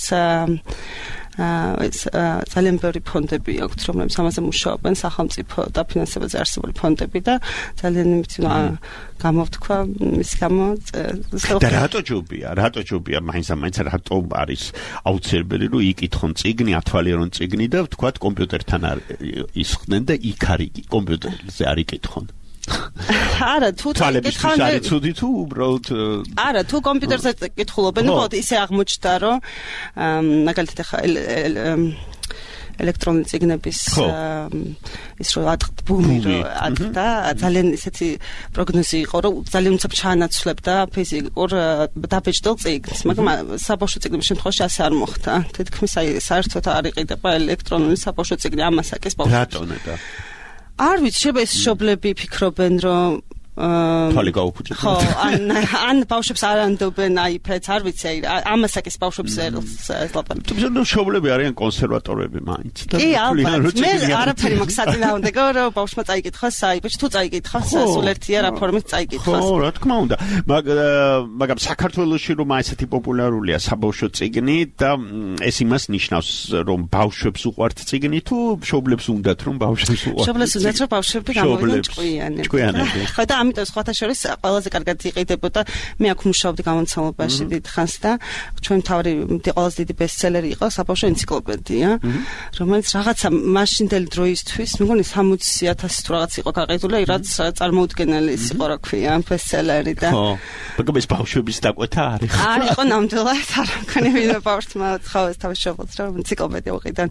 ეს ძალიან ბევრი ფონდები აქვთ რომლებიც ამაზე მუშაობენ სახელმწიფო დაფინანსებაზე არსებული ფონდები და ძალიან იმით გამოვთქვა მის გამო და რატო ჯობია რატო ჯობია მაინც მაინც რატო არის აუცილებელი რომ იკითხონ წიგნი ათვალიერონ წიგნი და ვთქვათ კომპიუტერთან ისხდნენ და იქ არის კომპიუტერზე არ იკითხონ არა თუ თვალებისთვის არის ცუდი თუ უბრალოდ არა თუ კომპიუტერზე კითხულობენ ნუ ისე აღმოჩნდა რომ მაგალითად ახლა ელექტრონული წიგნების ის რო ატყდა ბუმი რო ატყდა ძალიან ისეთი პროგნოზი იყო რომ ძალიან უცებ ჩაანაცვლებდა ფიზიკურ დაბეჭდილ წიგნს მაგრამ საბავშვო წიგნების შემთხვევაში ასე არ მოხდა თითქმის აი საერთოდ არ იყიდება ელექტრონული საბავშვო წიგნი ამასაკის ბავშვებს რატომ და არ ვიცი შეიძლება ეს მშობლები ფიქრობენ რომ თვალი გაუფუჭეთ ხო ან ან ბავშვებს არ ანდობენ აიპედს არ ვიცი აი ამასაკის ბავშვებს ელაპარაკობენ თუმცა მშობლები არიან კონსერვატორები მაინც და კი ალბათ მე არაფერი მაქვს საწინააღმდეგო რომ ბავშვმა წაიკითხოს აიპედს თუ წაიკითხოს სულ ერთია რა ფორმით წაიკითხოს ხო რა თქმა უნდა მაგრამ საქართველოში რომ ესეთი პოპულარულია საბავშვო წიგნი და ეს იმას ნიშნავს რომ ბავშვებს უყვართ წიგნი თუ მშობლებს უნდათ რომ ბავშვებს უყვართ მშობლებს უნდათ რომ ბავშვები გამოვიდნენ ჭკვიანები ჭკვიანები ხო და ამიტომ სხვათა შორის ყველაზე კარგად იყიდებოდა მე აქ მუშაობდი გამომცემლობაში დიდ ხანს და ჩვენ თავი ყველაზე დიდი ბესტსელერი იყო საბავშვო ენციკლოპედია რომელიც რაღაცა მაშინდელი დროისთვის მეგონი სამოცი ათასი თუ რაღაც იყო გაყიდული რაც წარმოუდგენელი იყო რა ქვია ბესტსელერი და ხო მაგრამ ეს ბავშვების დაკვეთა არის არ იყო ნამდვილად არ მქონი ვინმე ბავშვმა თხოვეს თავის შობლს რომ ენციკლოპედია უყიდან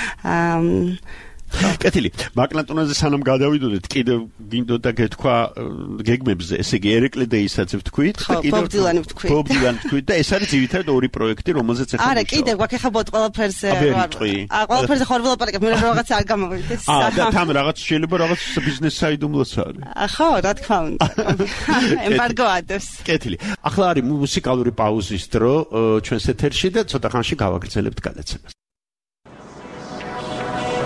კეთილი მაკლანტონაზე სანამ გადავიდოდეთ კიდევ გინდოდა გეთქვა გეგმებზე ესე იგი ერეკლე დეისაც ვთქვით და კიდევ ბობ დილანი ვთქვით ბობ დილანი ვთქვით და ეს არის ძირითადად ორი პროექტი რომელზეც ახლა არა კიდევ გვაქვს ახლა ბოთ ყველაფერზე აა ყველაფერზე ხარ ვილაპარაკებ მე რაღაც არ გამოვიდეთ აა და თან რაღაც შეიძლება რაღაც ბიზნეს საიდუმლოც არის ხო რა თქმა უნდა ემბარგო ადოს კეთილი ახლა არის მუსიკალური პაუზის დრო ჩვენს ეთერში და ცოტა ხანში გავაგრძელებთ გადაცემას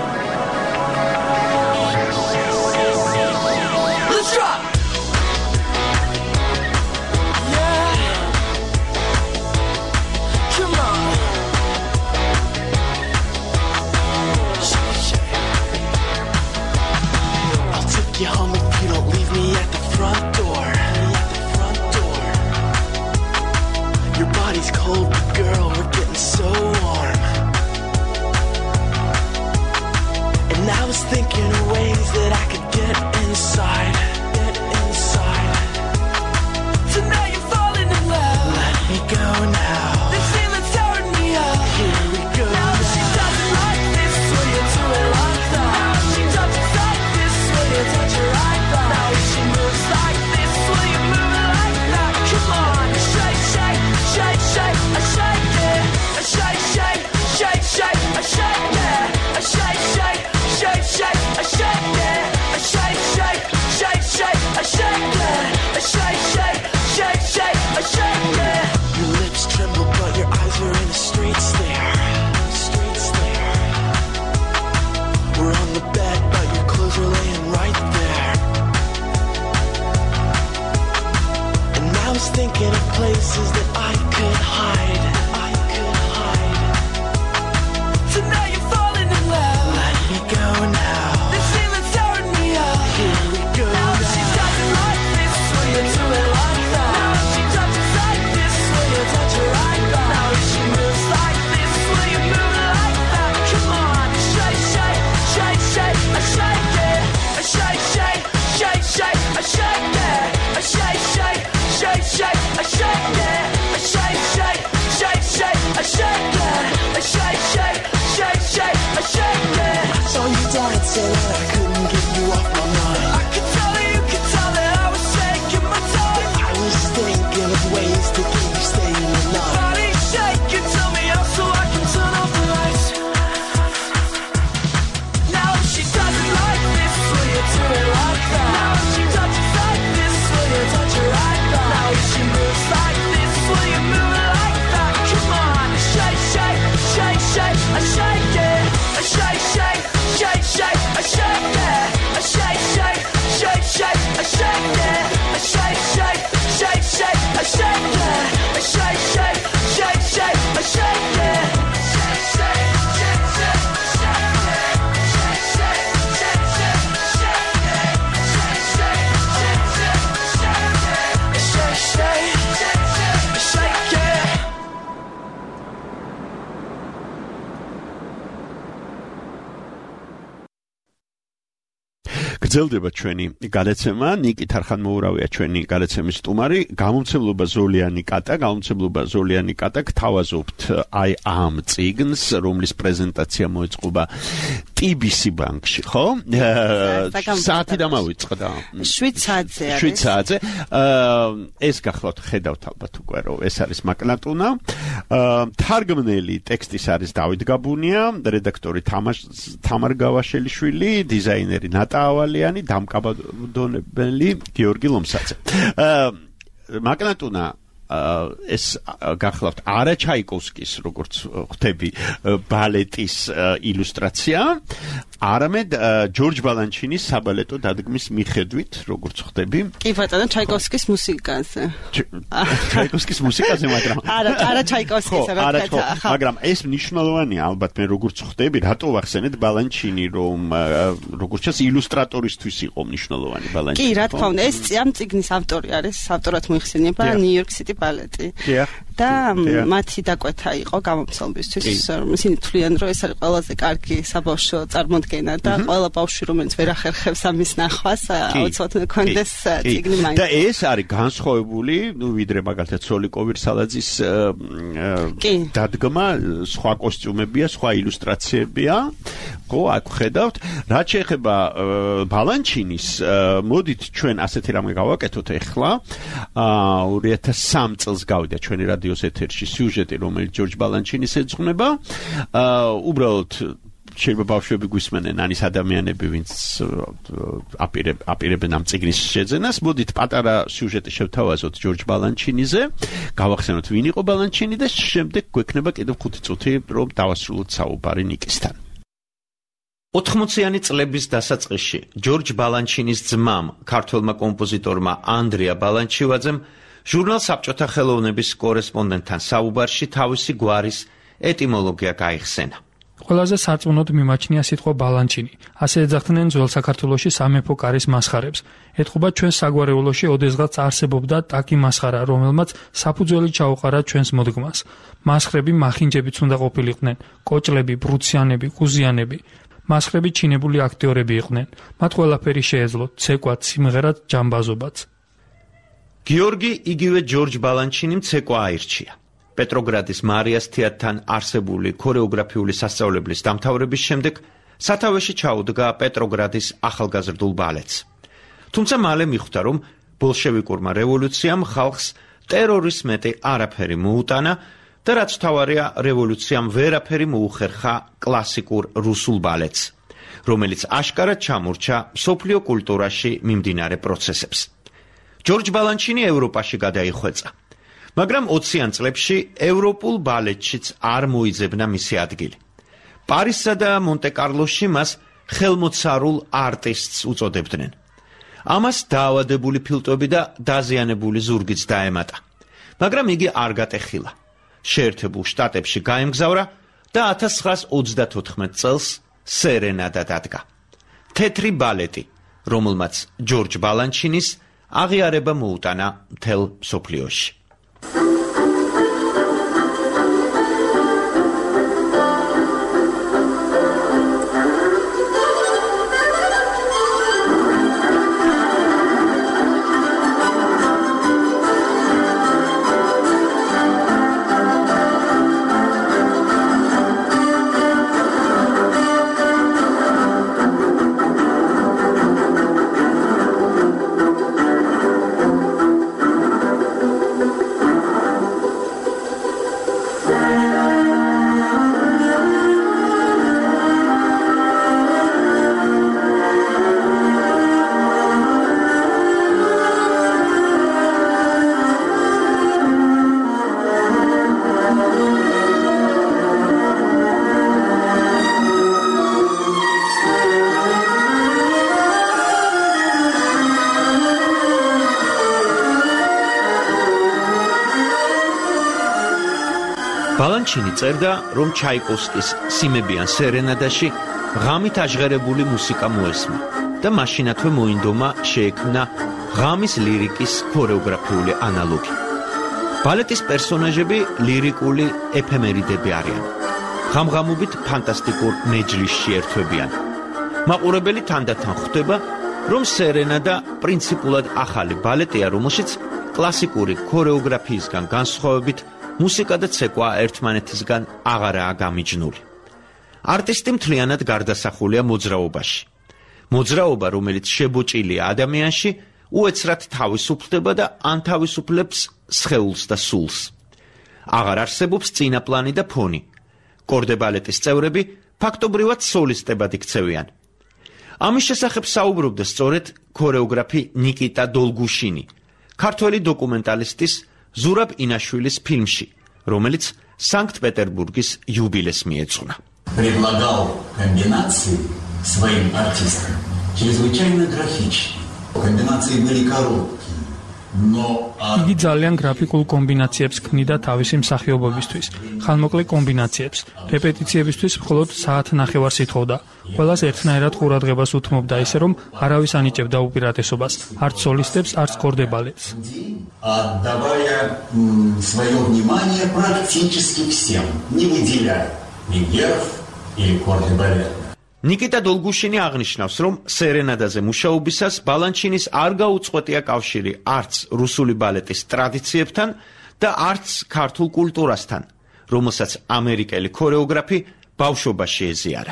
thinking of places that I could hide. I could hide. So now you're falling in love. Let me go now. This feeling's tearing me up. Here we go. Now if she doesn't like this, will you do it like that? Now if she touches like this, will you touch her right back? Now if she moves like this, will you move like that? Come on, shake, shake, shake, shake, I shake it. I shake, shake, shake, shake, I shake it. I shake, shake, shake, shake, I shake it. I shake, shake, shake, shake, I shake it. I shake, shake, shake, shake, I shake it. Saw you dancing and I couldn't get you off my mind. I could tell that you could tell that I was shaking my tongue. I was thinking of ways to keep you staying the night. Body shaking, tell me how so I can turn off the lights. Now if she doesn't like this, will you do it like that? Now if she touches like this, will you touch her right back? Now if she moves like this, will you move it like that? Come on, shake, shake, shake, shake, I shake it. I shake, shake, shake, shake, I shake it. I shake, shake, shake, shake, I shake it. I shake, shake, shake, shake, I shake it. I shake, shake, shake, shake, I shake it. Shake, shake, shake, shake, shake it. Shake, shake, shake, shake, shake it. Shake, shake, shake, shake, shake it. Shake, shake, shake, shake, shake it. გრძელდება ჩვენი გადაცემა. ნიკით არხანმოურავია ჩვენი გადაცემის სტუმარი. გამომცემლობა ზოლიანი კატა, გამომცემლობა ზოლიანი კატა გთავაზობთ I am წიგნს, რომლის პრეზენტაცია მოეწყობა T B C ბანკში, ხო? საათი დამავიწყდა. შვიდ საათზე არის. შვიდ საათზე. ეს გახლავთ ხედავთ ალბათ უკვე რომ ეს არის მაკნატუნა. თარგმნელი ტექსტის არის დავით გაბუნია, რედაქტორი თამარ გავაშელიშვილი, დიზაინერი ნატა ავალიანი, დამკაბადონებელი გიორგი ლომსაძე. მაკნატუნა ეს გახლავთ არა ჩაიკოვსკის როგორც ხვდები ბალეტის ილუსტრაცია, არამედ ჯორჯ ბალანჩინის საბალეტო დადგმის მიხედვით როგორც ხვდები. კი ბატონო, ჩაიკოვსკის მუსიკაზე. ჩაიკოვსკის მუსიკაზე, მაგრამ არა, არა ჩაიკოვსკის, არა, მაგრამ ეს მნიშვნელოვანია ალბათ მე როგორც ხვდები, რატო ვახსენეთ ბალანჩინი, რომ როგორც ჩანს ილუსტრატორისთვის იყო მნიშვნელოვანი ბალანჩინი. კი, რა თქმა უნდა, ეს ამ წიგნის ავტორი არის, ავტორად მოიხსენება ნიუ-იორკ სიტი ბალეტი. და მათი დაკვეთა იყო გამომცემლისთვის, ისინი თვლიან, რომ ეს არის ყველაზე კარგი საბავშვო წარმოდგენა და ყველა ბავშვი, რომელიც ვერ ახერხებს ამის ნახვას, აუცილებლად კონდეს წიგნი მაინც. და ეს არის განსხვავებული, ნუ ვიდრე მაგალითად სოლიკო ვირსალაძის დადგმა, სხვა კოსტიუმებია, სხვა ილუსტრაციებია. ხო, აქ ხედავთ, რაც შეეხება ბალანჩინის, მოდით ჩვენ ასეთი რამე გავაკეთოთ ახლა. ორი ათას სამი წელს გავიდა ჩვენი რადიოს ეთერში სიუჟეტი, რომელიც ჯორჯ ბალანჩინის ეძღვნება. უბრალოდ შეიძლება ბავშვები გვისმენენ, ანის ადამიანები, ვინც აპირებენ ამ წიგნის შეძენას. მოდით პატარა სიუჟეტი შევთავაზოთ ჯორჯ ბალანჩინიზე, გავახსენოთ ვინ იყო ბალანჩინი და შემდეგ გვექნება კიდევ ხუთი წუთი, რომ დავასრულოთ საუბარი ნიკისთან. ოთხმოციანი წლების დასაწყისში ჯორჯ ბალანჩინის ძმამ, ქართველმა კომპოზიტორმა ანდრია ბალანჩივაძემ ჟურნალ საბჭოთა ხელოვნების კორესპონდენტთან საუბარში თავისი გვარის ეტიმოლოგია გაიხსენა. ყველაზე სარწმუნოდ მიმაჩნია სიტყვა ბალანჩინი. ასე ეძახდნენ ძველ საქართველოში სამეფო კარის მასხარებს. ეთყობა ჩვენს საგვარეულოში ოდესღაც არსებობდა ტაკი მასხარა, რომელმაც საფუძველი ჩაუყარა ჩვენს მოდგმას. მასხრები მახინჯებიც უნდა ყოფილიყვნენ, კოჭლები, ბრუციანები, კუზიანები. მასხრები ჩინებული აქტიორები იყვნენ. მათ ყველაფერი შეეძლოთ, ცეკვაც, სიმღერად, ჯამბაზობაც. გიორგი იგივე ჯორჯ ბალანჩინიმ ცეკვა აირჩია. პეტროგრადის მარიას თეატრთან არსებული ქორეოგრაფიული სასწავლებლის დამთავრების შემდეგ სათავეში ჩაუდგა პეტროგრადის ახალგაზრდულ ბალეტს. თუმცა მალე მიხვდა, რომ ბოლშევიკურმა რევოლუციამ ხალხს ტერორის მეტი არაფერი მოუტანა და რაც თავარია, რევოლუციამ ვერაფერი მოუხერხა კლასიკურ რუსულ ბალეტს, რომელიც აშკარად ჩამორჩა მსოფლიო კულტურაში მიმდინარე პროცესებს. ჯორჯ ბალანჩინი ევროპაში გადაიხვეწა, მაგრამ ოციან წლებში ევროპულ ბალეტშიც არ მოიძებნა მისი ადგილი. პარიზსა და მონტე-კარლოში მას ხელმოცარულ არტისტს უწოდებდნენ. ამას დაავადებული ფილტვები და დაზიანებული ზურგიც დაემატა. მაგრამ იგი არ გატეხილა. შეერთებულ შტატებში გაემგზავრა და ათას ცხრაას ოცდათოთხმეტ წელს სერენადა დადგა. თეთრი ბალეტი, რომელმაც ჯორჯ ბალანჩინის აღიარება მოუტანა მთელ მსოფლიოში. ბალანჩინი წერდა, რომ ჩაიკოვსკის სიმებიან სერენადაში ღამით აჟღერებული მუსიკა მოესმა და მაშინათვე მოინდომა შეექმნა ღამის ლირიკის ქორეოგრაფიული ანალოგი. ბალეტის პერსონაჟები ლირიკული ეფემერიდები არიან. ღამღამობით ფანტასტიკურ მეჯლისში ერთვებიან. მაყურებელი თანდათან ხვდება, რომ სერენადა პრინციპულად ახალი ბალეტია, რომელშიც კლასიკური ქორეოგრაფიისგან განსხვავებით მუსიკა და ცეკვა ერთმანეთისგან აღარაა გამიჯნული. არტისტი მთლიანად გარდასახულია მოძრაობაში. მოძრაობა, რომელიც შებოჭილია ადამიანში, უეცრად თავისუფლდება და ანთავისუფლებს სხეულს და სულს. აღარ არსებობს წინაპლანი და ფონი. კორდებალეტის წევრები ფაქტობრივად სოლისტებად იქცევიან. ამის შესახებ საუბრობდა სწორედ ქორეოგრაფი ნიკიტა დოლგუშინი, ქართველი დოკუმენტალისტის ზურაბ ინაშვილის ფილმში, რომელიც სანქტ-პეტერბურგის იუბილეს მიეძღვნა. Предлагал комбинации своим артистам чрезвычайно графичные. Комбинации были короткие. იგი ძალიან გრაფიკულ კომბინაციებს ქმნიდა თავისი მსახიობობისთვის, ხანმოკლე კომბინაციებს, რეპეტიციებისთვის მხოლოდ საათნახევარს ითხოვდა. ყველას ერთნაირად ყურადღებას უთმობდა ისე, რომ არავის ანიჭებდა უპირატესობას, არც სოლისტებს, არც კორდებალეტს. Отдавая свое внимание практически всем, не выделяя легеров или кордебалет. ნიკიტა დოლგუშინი აღნიშნავს, რომ სერენადაზე მუშაობისას ბალანჩინის არ გაუწყვეტია კავშირი არც რუსული ბალეტის ტრადიციებთან და არც ქართულ კულტურასთან, რომელსაც ამერიკელი ქორეოგრაფი ბავშვობაში ეზიარა.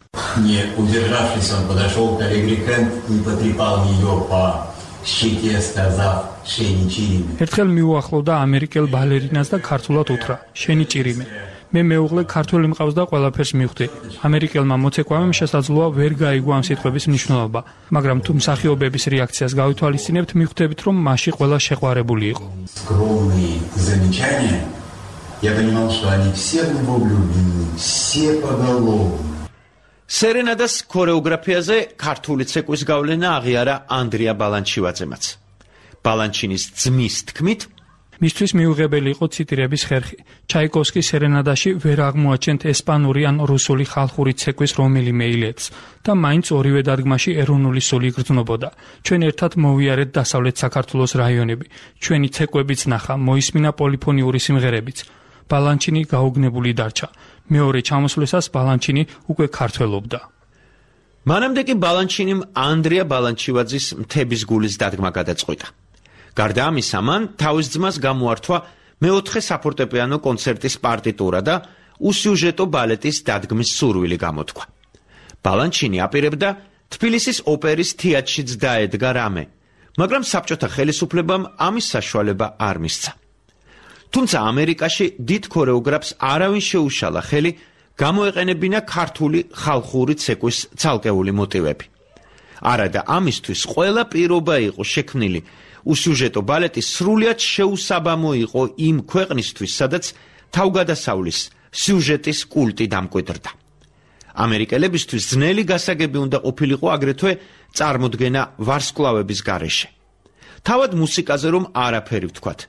Не удержавшись, он подошел к Аллегри Кент и потрепал ее по щеке, сказав: "Шени чириме". ერთხელ მიუახლოვდა ამერიკელ ბალერინას და ქართულად უთხრა: "შენი ჭირიმე". მე მეუღლე ქართველი მყავს და ყველაფერს მივხვდი. ამერიკელმა მოცეკვავემ შესაძლოა ვერ გაიგო ამ სიტყვების მნიშვნელობა, მაგრამ თუ მსახიობების რეაქციას გავითვალისწინებთ, მივხვდებით, რომ მასში ყველა შეყვარებული იყო. Скромные замечания. Я понимал, что они все в него влюблены, все поголовно. სერენადას ქორეოგრაფიაზე ქართული ცეკვის გავლენა აღიარა ანდრია ბალანჩივაძემაც. ბალანჩინის ძმის თქმით, მისთვის მიუღებელი იყო ციტირების ხერხი. ჩაიკოვსკის სერენადაში ვერ აღმოაჩენთ ესპანური ან რუსული ხალხური ცეკვის რომელიმე ილეთს და მაინც ორივე დადგმაში ეროვნული სული იგრძნობოდა. ჩვენ ერთად მოვიარეთ დასავლეთ საქართველოს რაიონები. ჩვენი ცეკვებიც ნახა, მოისმინა პოლიფონიური სიმღერებიც. ბალანჩინი გაუგნებული დარჩა. მეორე ჩამოსვლისას ბალანჩინი უკვე ქართველობდა. მანამდე კი ბალანჩინიმ ანდრია ბალანჩივაძის მთების გულის დადგმა გადაწყვიტა. გარდა ამისა, მან თავის ძმას გამოართვა მეოთხე საფორტეპიანო კონცერტის პარტიტურა და უსიუჟეტო ბალეტის დადგმის სურვილი გამოთქვა. ბალანჩინი აპირებდა თბილისის ოპერის თეატრშიც დაედგა რამე, მაგრამ საბჭოთა ხელისუფლებამ ამის საშუალება არ მისცა. თუმცა ამერიკაში დიდ ქორეოგრაფს არავინ შეუშალა ხელი გამოეყენებინა ქართული ხალხური ცეკვის ცალკეული მოტივები. არადა ამისთვის ყველა პირობა იყო შექმნილი უსიუჟეტო ბალეტი სრულიად შეუსაბამო იყო იმ ქვეყნისთვის, სადაც თავგადასავლის სიუჟეტის კულტი დამკვიდრდა. ამერიკელებისთვის ძნელი გასაგები უნდა ყოფილიყო აგრეთვე წარმოდგენა ვარსკვლავების გარეშე. თავად მუსიკაზე რომ არაფერი ვთქვათ,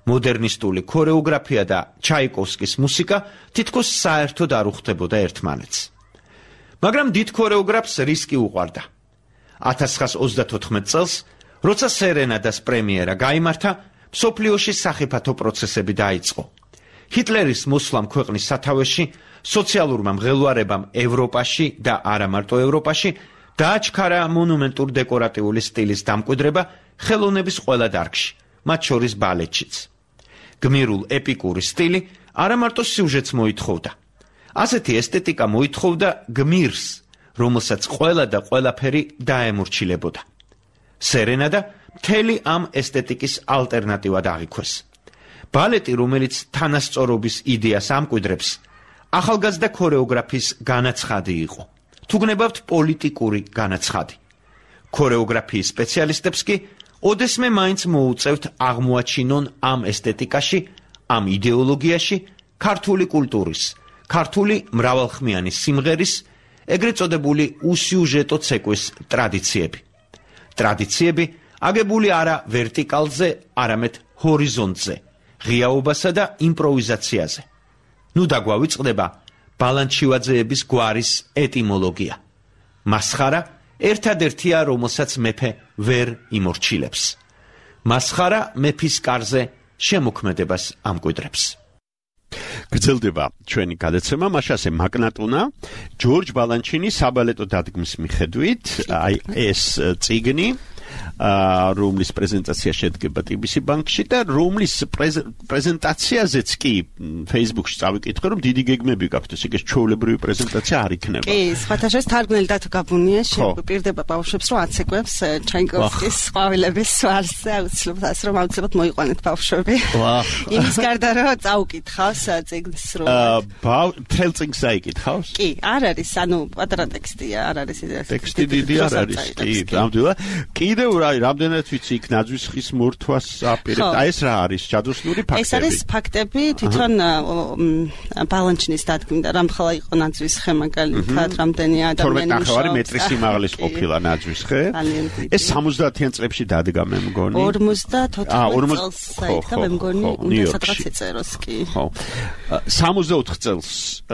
მოდერნისტული ქორეოგრაფია და ჩაიკოვსკის მუსიკა თითქოს საერთოდ არ უხდებოდა ერთმანეთს. მაგრამ დიდ ქორეოგრაფს რისკი უყვარდა. ათას ცხრაასა ოცდათოთხმეტ წელს, როცა სერენადას პრემიერა გაიმართა, მსოფლიოში სახიფათო პროცესები დაიწყო. ჰიტლერის მოსვლამ ქვეყნის სათავეში, სოციალურმა მღელვარებამ ევროპაში და არა მარტო ევროპაში დააჩქარა მონუმენტურ დეკორატიული სტილის დამკვიდრება ხელოვნების ყველა დარგში, მათ შორის ბალეტშიც. გმირულ ეპიკური სტილი არა მარტო სიუჟეტს მოითხოვდა. ასეთი ესთეტიკა მოითხოვდა გმირს, რომელსაც ყველა და ყველაფერი დაემორჩილებოდა. სერენადა მთელი ამ ესთეტიკის ალტერნატივად აღიქვეს. ბალეტი, რომელიც თანასწორობის იდეას ამკვიდრებს, ახალგაზრდა ქორეოგრაფის განაცხადი იყო. თუ გნებავთ პოლიტიკური განაცხადი. ქორეოგრაფიის სპეციალისტებს კი ოდესმე მაინც მოუწევთ აღმოაჩინონ ამ ესთეტიკაში, ამ იდეოლოგიაში ქართული კულტურის, ქართული მრავალხმიანი სიმღერის, ეგრეთ წოდებული უსიუჟეტო ცეკვის ტრადიციები. ტრადიციები აგებული არა ვერტიკალზე, არამედ ჰორიზონტზე, ღიაობასა და იმპროვიზაციაზე. ნუ დაგვავიწყდება ბალანჩივაძეების გვარის ეტიმოლოგია. მასხარა ერთადერთია, რომელსაც მეფე ვერ იმორჩილებს. მასხარა მეფის კარზე შემოქმედებას ამკვიდრებს. გრძელდება ჩვენი გადაცემა, მაშასე მაკნატუნა, ჯორჯ ბალანჩინი საბალეტო დადგმის მიხედვით, აი ეს წიგნი, რომლის პრეზენტაცია შედგება ტი ბი სი ბანკში და რომლის პრეზენტაციაზეც კი Facebook-ში წავიკითხე, რომ დიდი გეგმები გაქვთ, ესე იგი ჩვეულებრივი პრეზენტაცია არ იქნება. კი, სხვათა შორის თარგმნელი დათო გაბუნია შეპირდება ბავშვებს, რომ აცეკვებს ჩაიკოვსკის ყვავილების სვარზე, აუცილებლად ასე რომ აუცილებლად მოიყვანეთ ბავშვები. იმის გარდა რომ წაუკითხავს წიგნს რო. აა, მთელ წიგნს აიკითხავს? კი, არ არის, ანუ პატარა ტექსტია, არ არის ეს. ტექსტი დიდი არ არის, კი, ნამდვილად. კიდევ აი, რამდენად ვიცი იქ ნაძვის ხის მორთვას აპირებთ. აი ეს რა არის? ჯადოსნური ფაქტები? ეს არის ფაქტები, თვითონ ბალანჩინის დადგმიდან რამხელა იყო ნაძვის ხე მაგალითად, რამდენი ადამიანი მუშაობს. თორმეტ მეტრი სიმაღლის ყოფილა ნაძვის ხე. ეს სამოცდაათიან წლებში დადგა მე მგონი. ორმოცდათოთხმეტ წელს საერთოდ მე მგონი უნდა სადღაც ეწეროს კი. ხო. სამოცდაოთხ წელს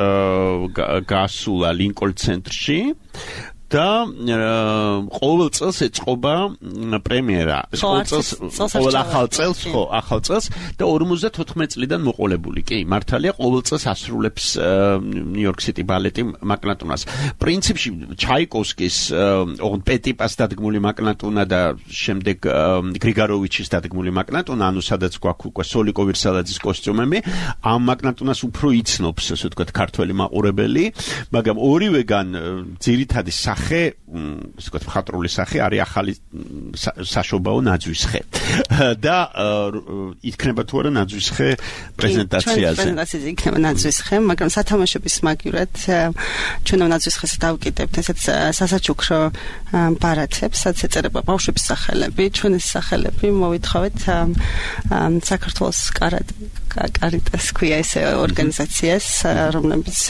გასულა ლინკოლნ ცენტრში. და ყოველ წელს ეწყობა პრემიერა. ყოველ წელს, ყოველ ახალ წელს, ხო, ახალ წელს და ორმოცდათოთხმეტ წლიდან მოყოლებული. კი, მართალია, ყოველ წელს ასრულებს ნიუ-იორკ სიტი ბალეტი მაკნატუნას. პრინციპში ჩაიკოვსკის ოღონდ პეტიპას დადგმული მაკნატუნა და შემდეგ გრიგაროვიჩის დადგმული მაკნატუნა, ანუ სადაც გვაქვს უკვე სოლიკო ვირსალაძის კოსტიუმები, ამ მაკნატუნას უფრო იცნობს, ასე ვთქვათ, ქართველი მაყურებელი, მაგრამ ორივეგან ძირითადი სახე, ასე ვთქვათ, მხატვრული სახე არის ახალი საშობაო ნაძვის ხე. და იქნება თუ არა ნაძვის ხე პრეზენტაციაზე. პრეზენტაციაზე იქნება ნაძვის ხე, მაგრამ სათამაშოების მაგივრად ჩვენ ნაძვის ხეს დავკიდებთ ესეთ სასაჩუქრო ბარათებს, სადაც ეწერება ბავშვების სახელები, ჩვენი სახელები მოვითხოვეთ საქართველოს კარიტას ქვია ეს ორგანიზაციას, რომლებიც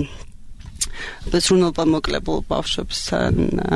ზრუნველობა მოკლებულ ბავშვებთან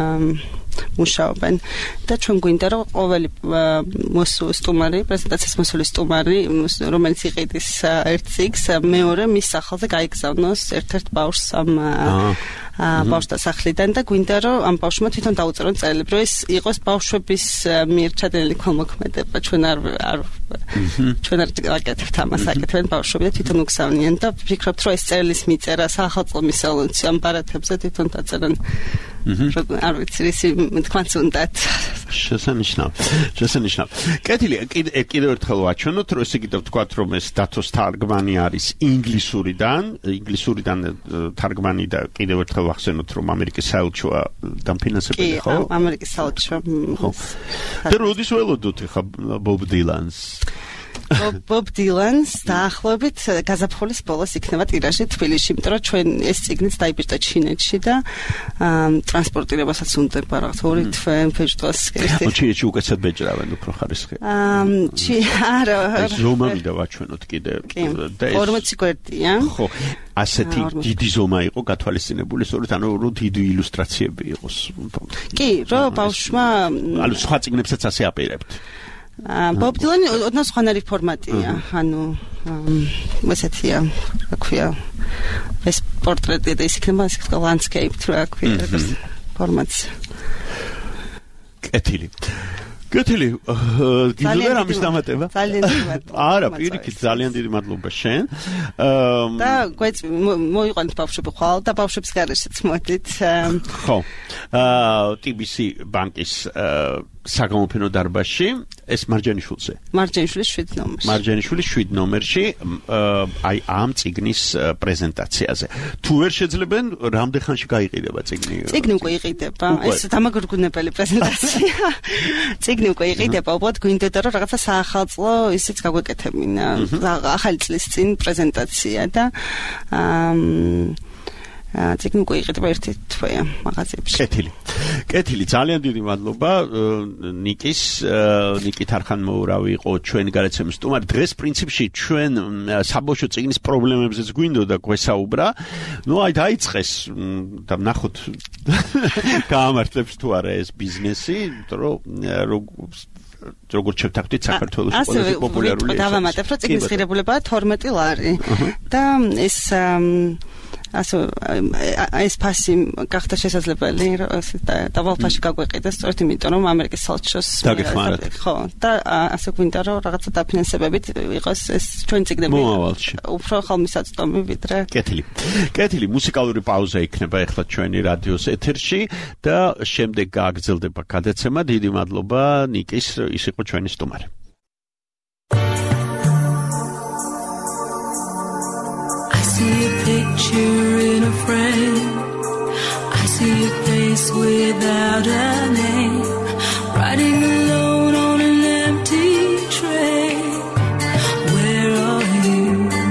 მუშაობენ და ჩვენ გვინდა რომ ყოველი სტუმარი, პრეზენტაციის მოსული სტუმარი, რომელიც იყიდის ერთ წიგნს, მეორე მის სახელზე გაიგზავნოს ერთ-ერთ ბავშვს ამ ბავშვთა სახლიდან და გვინდა რომ ამ ბავშვმა თვითონ დაუწერონ წერილები, რომ ეს იყოს ბავშვების მიერ ჩადენილი ქველმოქმედება, ჩვენ არ ჩვენ არ გაკეთებთ ამას, აკეთებენ ბავშვები და თვითონ უგზავნიან და ვფიქრობთ რომ ეს წერილის მიწერა სახელმწიფო მისალონცი ამ ბარათებზე თვითონ დაწერენ. არ ვიცი, ისი თქვენც უნდათ. შესანიშნავ. შესანიშნავ. კეთილი, კიდევ ერთხელ ვაჩვენოთ, რომ ესე კიდევ ვთქვათ, რომ ეს დათოს თარგმანი არის ინგლისურიდან, ინგლისურიდან თარგმანი და კიდევ ერთხელ ვახსენოთ, რომ ამერიკის საელჩოა დამფინანსებელი, ხო? კი, ამერიკის საელჩო. ხო. და როდის ველოდოთ ხა ბობ დილანს? ბობ დილანს დაახლოებით გაზაფხულის ბოლოს იქნება ტირაჟი თბილისში, იმიტომ რომ ჩვენ ეს წიგნიც დაიბეჭდა ჩინეთში და ტრანსპორტირებასაც უნდა რაღაც ორი თვე ფეჭდვას კეთილი. ჩინეთში უკეთესად ბეჭრავენ უფრო ხარისხი. აა ჩი არა. ეს ზომამდე ვაჩვენოთ კიდე და ეს ორმოცი გვერდია. ხო. ასეთი დიდი ზომა იყო გათვალისწინებული, სწორედ ანუ რომ დიდი ილუსტრაციები იყოს. კი, რომ ბავშვმა ანუ სხვა წიგნებსაც ასე აპირებთ. ბობ დილანი ოდნავ სხვანაირი ფორმატია, ანუ ესეთია, რა ქვია, ეს პორტრეტი და ის იქნება ეს landscape, რა ქვია, ფორმატი. კეთილი. კეთილი, გიძლია რამის დამატება? ძალიან დიდი მადლობა. არა, პირიქით, ძალიან დიდი მადლობა შენ. და გვეწ მოიყვანეთ ბავშვები ხვალ და ბავშვებს გარეშეც მოდით. ხო. აა ტი ბი სი ბანკის საგამოფენო დარბაზში, ეს მარჯანიშვილზე. მარჯანიშვილის შვიდ ნომერში. მარჯანიშვილის შვიდ ნომერში, აი ამ წიგნის პრეზენტაციაზე. თუ ვერ შეძლებენ, რამდენ ხანში გაიყიდება წიგნი? წიგნი უკვე იყიდება. ეს დამაგრგუნებელი პრეზენტაცია. წიგნი უკვე იყიდება, უბრალოდ გვინდოდა რომ რაღაცა საახალწლო ისიც გაგვეკეთებინა. ახალი წლის წინ პრეზენტაცია და აა წიგნი უკვე იყიდება ერთი თვე მაღაზიებში. კეთილი. კეთილი, ძალიან დიდი მადლობა ნიკის, ნიკით არხანმოურავი იყო ჩვენი გადაცემის სტუმარი. დღეს პრინციპში ჩვენ საბავშვო წიგნის პრობლემებზეც გვინდოდა გვესაუბრა. ნუ აი დაიწყეს და ნახოთ გაამართლებს თუ არა ეს ბიზნესი, იმიტომ რომ როგორც შევთანხმდით საქართველოს ყველაზე პოპულარული ეს. დავამატებ, რომ წიგნის ღირებულებაა თორმეტი ლარი და ეს ასე ეს ფასი გახდა შესაძლებელი დავალფაში გაგვეყიდა სწორედ იმიტომ რომ ამერიკის საელჩოს ხო და ასე გვინდა რომ რაღაცა დაფინანსებებით იყოს ეს ჩვენ წიგნები უფრო ხალმისაწვდომი ვიდრე კეთილი კეთილი მუსიკალური პაუზა იქნება ახლა ჩვენი რადიოს ეთერში და შემდეგ გააგრძელდება გადაცემა. დიდი მადლობა ნიკის, ის იყო ჩვენი სტუმარი. I see a picture in a frame. I see a face without a name. Riding alone on an empty train. Where are you?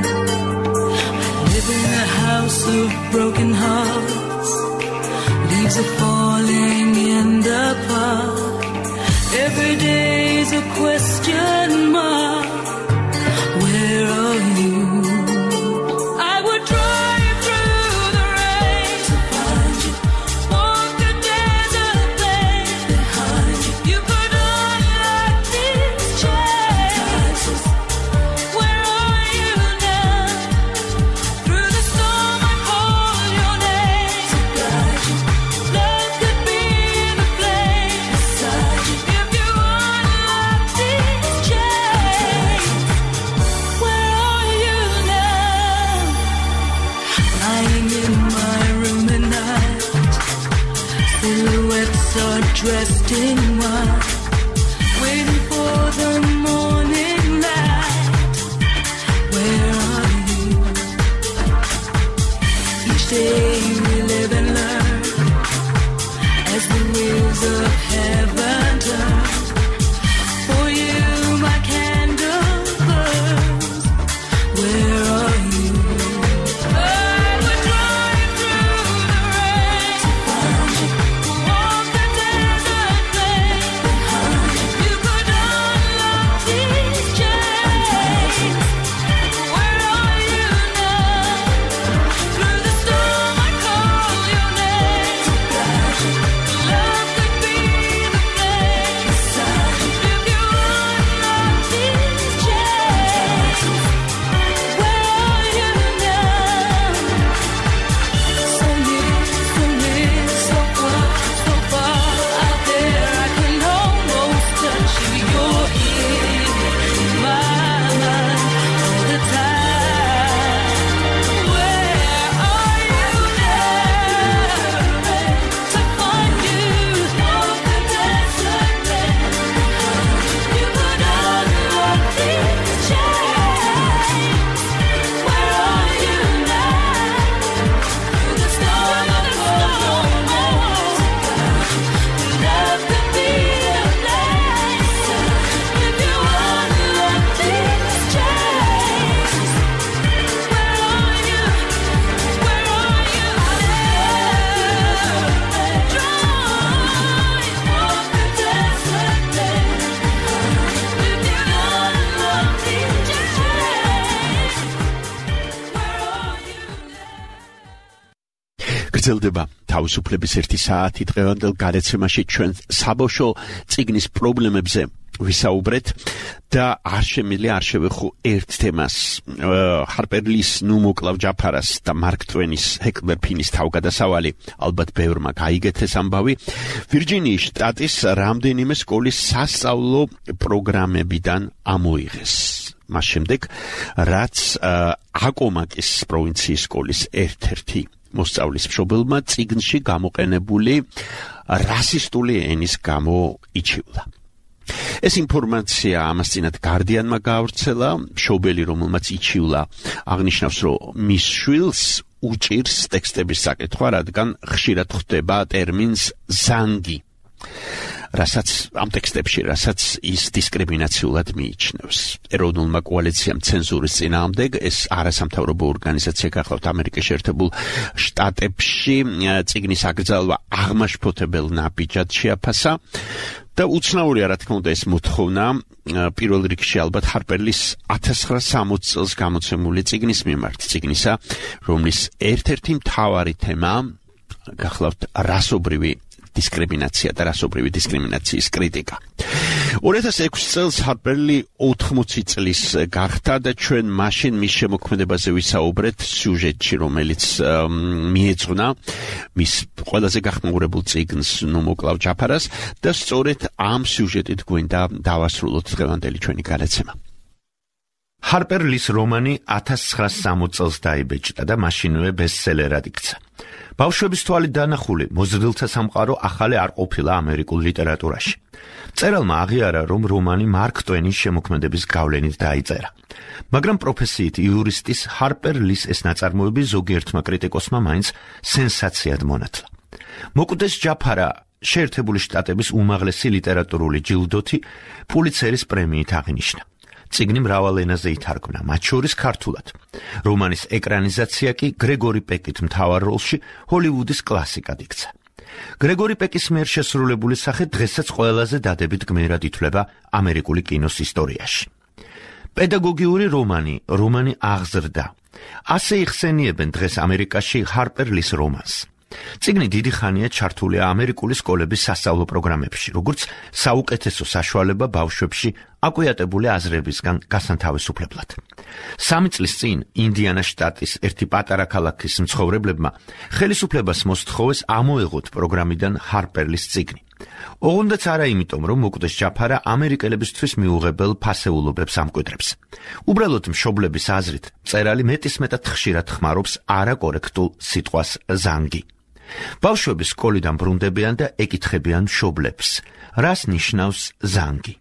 I live in a house of broken hearts. Leaves are falling in the park. Every day's a question mark. Where are you? Dressed in white, waiting for the morning light. Where are you? Each day we live and learn as the wheels of heaven turn. For you, my candle burns. Where are you? გრძელდება თავისუფლების ერთი საათი დღევანდელ გადაცემაში ჩვენ საბავშვო წიგნის პრობლემებზე ვისაუბრეთ და არ შემიძლია არ შევეხო ერთ თემას. ჰარპერ ლის ნუ მოკლავ ჯაფარას და მარკ ტვენის ჰეკლბერფინის თავგადასავალი ალბათ ბევრმა გაიგეთ ეს ამბავი. ვირჯინიის შტატის რამდენიმე სკოლის სასწავლო პროგრამებიდან ამოიღეს. მას შემდეგ რაც აკომაკის პროვინციის სკოლის ერთ-ერთი მოსწავლის მშობელმა წიგნში გამოყენებული რასისტული ენის გამო იჩივლა. ეს ინფორმაცია ამას წინათ გარდიანმა გაავრცელა. მშობელი, რომელმაც იჩივლა, აღნიშნავს, რომ მის შვილს უჭირს ტექსტების საკითხვა, რადგან ხშირად ხვდება ტერმინს ზანგი, რასაც ამ ტექსტებში, რასაც ის დისკრიმინაციულად მიიჩნევს. ეროვნულმა კოალიციამ ცენზურის წინააღმდეგ ეს არასამთავრობო ორგანიზაცია გახლავთ ამერიკის შეერთებულ შტატებში წიგნის აკრძალვა აღმაშფოთებელ ნაბიჯად შეაფასა. და უცნაურია, რა თქმა უნდა, ეს მოთხოვნა პირველ რიგში ალბათ ჰარპერ ლის ათას ცხრაასი წელს გამოცემული წიგნის მიმართ, წიგნისა, რომლის ერთ-ერთი მთავარი თემა გახლავთ რასობრივი დისკრიმინაცია და რასობრივი დისკრიმინაციის კრიტიკა. ორი ათას ექვსი წელს ჰარპერ ლი ოთხმოცი წლის გახდა და ჩვენ მაშინ მის შემოქმედებაზე ვისაუბრეთ სიუჟეტში, რომელიც მიეძღვნა მის ყველაზე გახმაურებულ წიგნს ნუ მოკლავ ჯაფარას და სწორედ ამ სიუჟეტით გვინდა დავასრულოთ დღევანდელი ჩვენი გადაცემა. ჰარპერ ლის რომანი ათას ცხრაასი სამოცი წელს დაიბეჭდა და მაშინვე ბესტსელერად იქცა. ბავშვების თვალით დანახული მოზრდილთა სამყარო ახალი არ ყოფილა ამერიკულ ლიტერატურაში. მწერალმა აღიარა, რომ რომანი მარკ ტვენის შემოქმედების გავლენით დაიწერა. მაგრამ პროფესიით იურისტის ჰარპერ ლის ეს ნაწარმოები ზოგიერთმა კრიტიკოსმა მაინც სენსაციად მონათლა. მოკვდეს ჯაფარა შეერთებული შტატების უმაღლესი ლიტერატურული ჯილდოთი პულიცერის პრემიით აღინიშნა. წიგნი მრავალ ენაზე ითარგმნა, მათ შორის ქართულად. რომანის ეკრანიზაცია კი გრეგორი პეკით მთავარ როლში ჰოლივუდის კლასიკად იქცა. გრეგორი პეკის მიერ შესრულებული სახე დღესაც ყველაზე დადებით გმირად ითვლება ამერიკული კინოს ისტორიაში. პედაგოგიური რომანი, რომანი აღზრდა. ასე იხსენიებენ დღეს ამერიკაში ჰარპერ ლის რომანს. წიგნი დიდი ხანია ჩართულია ამერიკული სკოლების სასწავლო პროგრამებში, როგორც საუკეთესო საშუალება ბავშვებში აკვიატებული აზრებისგან გასანთავისუფლებლად. სამი წლის წინ ინდიანას შტატის ერთი პატარა ქალაქის მცხოვრებლებმა ხელისუფლებას მოსთხოვეს ამოეღოთ პროგრამიდან ჰარპერ ლის წიგნი. ოღონდაც არა იმიტომ, რომ მოკვდეს ჯაფარა ამერიკელებისთვის მიუღებელ ფასეულობებს ამკვიდრებს. უბრალოდ მშობლების აზრით, მწერალი მეტისმეტად ხშირად ხმარობს არაკორექტულ სიტყვას ზანგი. ბავშვები სკოლიდან ბრუნდებიან და ეკითხებიან მშობლებს, რას ნიშნავს ზანგი.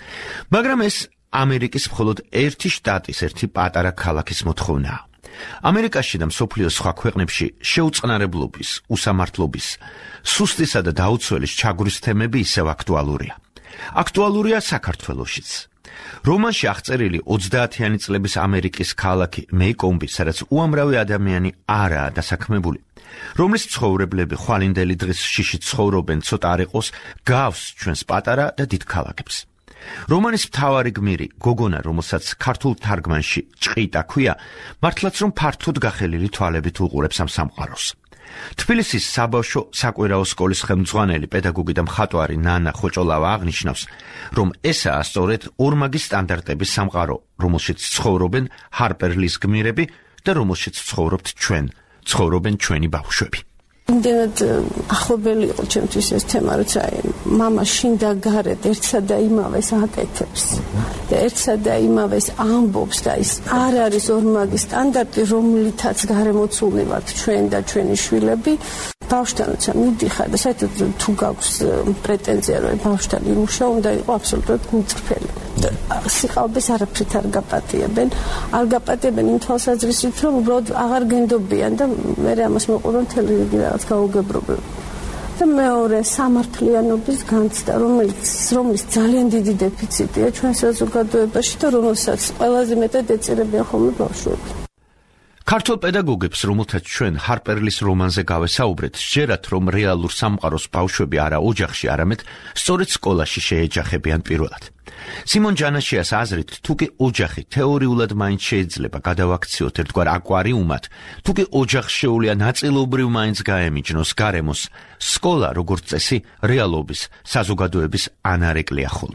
მაგრამ ეს ამერიკის მხოლოდ ერთი შტატის, ერთი პატარა ქალაქის მოთხოვნაა. ამერიკაში და მსოფლიოს სხვა ქვეყნებში შეუწყნარებლობის, უსამართლობის, სუსტისა და დაუცველის ჩაგვრის თემები ისევ აქტუალურია. აქტუალურია საქართველოშიც. რომანში აღწერილი ოცდაათიანი წლების ამერიკის ქალაქი მეიკომბი, სადაც უამრავი ადამიანი არაა დასაქმებული, რომლის ცხოვრებლები ხვალინდელი დღის შიშით ცხოვრობენ, ცოტა არ იყოს, გავს ჩვენს პატარა და დიდ ქალაქებს. რომანის მთავარი გმირი, გოგონა, რომელსაც ქართულ თარგმანში ჭყიტა ქვია, მართლაც რომ ფართოდ გახელილი თვალებით უყურებს ამ სამყაროს. თბილისის საბავშვო საკვირაო სკოლის ხელმძღვანელი პედაგოგი და მხატვარი ნანა ხოჭოლავა აღნიშნავს, რომ ესაა სწორედ ორმაგი სტანდარტების სამყარო, რომელშიც ცხოვრობენ ჰარპერ ლის გმირები და რომელშიც ცხოვრობთ ჩვენ, ცხოვრობენ ჩვენი ბავშვები. იმდენად ახლობელი იყო ჩემთვის ეს თემა, როცა მამა შინდა გარეთ ერთსა და იმავეს აკეთებს და ერთსა და იმავეს ამბობს და ის არ არის ორმაგი სტანდარტი, რომლითაც გარემოცულნი ვართ ჩვენ და ჩვენი შვილები. ბავშვთან როცა მიდიხარ და საერთოდ თუ გაქვს პრეტენზია, რომ ბავშვთან იმუშა, უნდა იყო აბსოლუტურად მწრფელი. სიყალბეს არაფრით არ გაპატიებენ, არ გაპატიებენ იმ თვალსაზრისით, რომ უბრალოდ აღარ გენდობიან და მე ამას მოყურონ თელევიზიაზე რაღაც გაუგებრობები. და მეორე სამართლიანობის განცდა, რომელიც რომლის ძალიან დიდი დეფიციტია ჩვენ საზოგადოებაში და რომელსაც ყველაზე მეტად ეწირებიან ხოლმე ბავშვები. ქართულ პედაგოგებს, რომელთაც ჩვენ ჰარპერ ლის რომანზე გავესაუბრეთ, სჯერათ, რომ რეალურ სამყაროს ბავშვები არა ოჯახში, არამედ სწორედ სკოლაში შეეჯახებიან პირველად. სიმონ ჯანაშიას აზრით, თუკი ოჯახი თეორიულად მაინც შეიძლება გადავაქციოთ ერთგვარ აკვარიუმად, თუკი ოჯახს შეუძლია ნაწილობრივ მაინც გაემიჯნოს გარემოს, სკოლა, როგორც წესი, რეალობის, საზოგადოების ანარეკლია ხოლმე.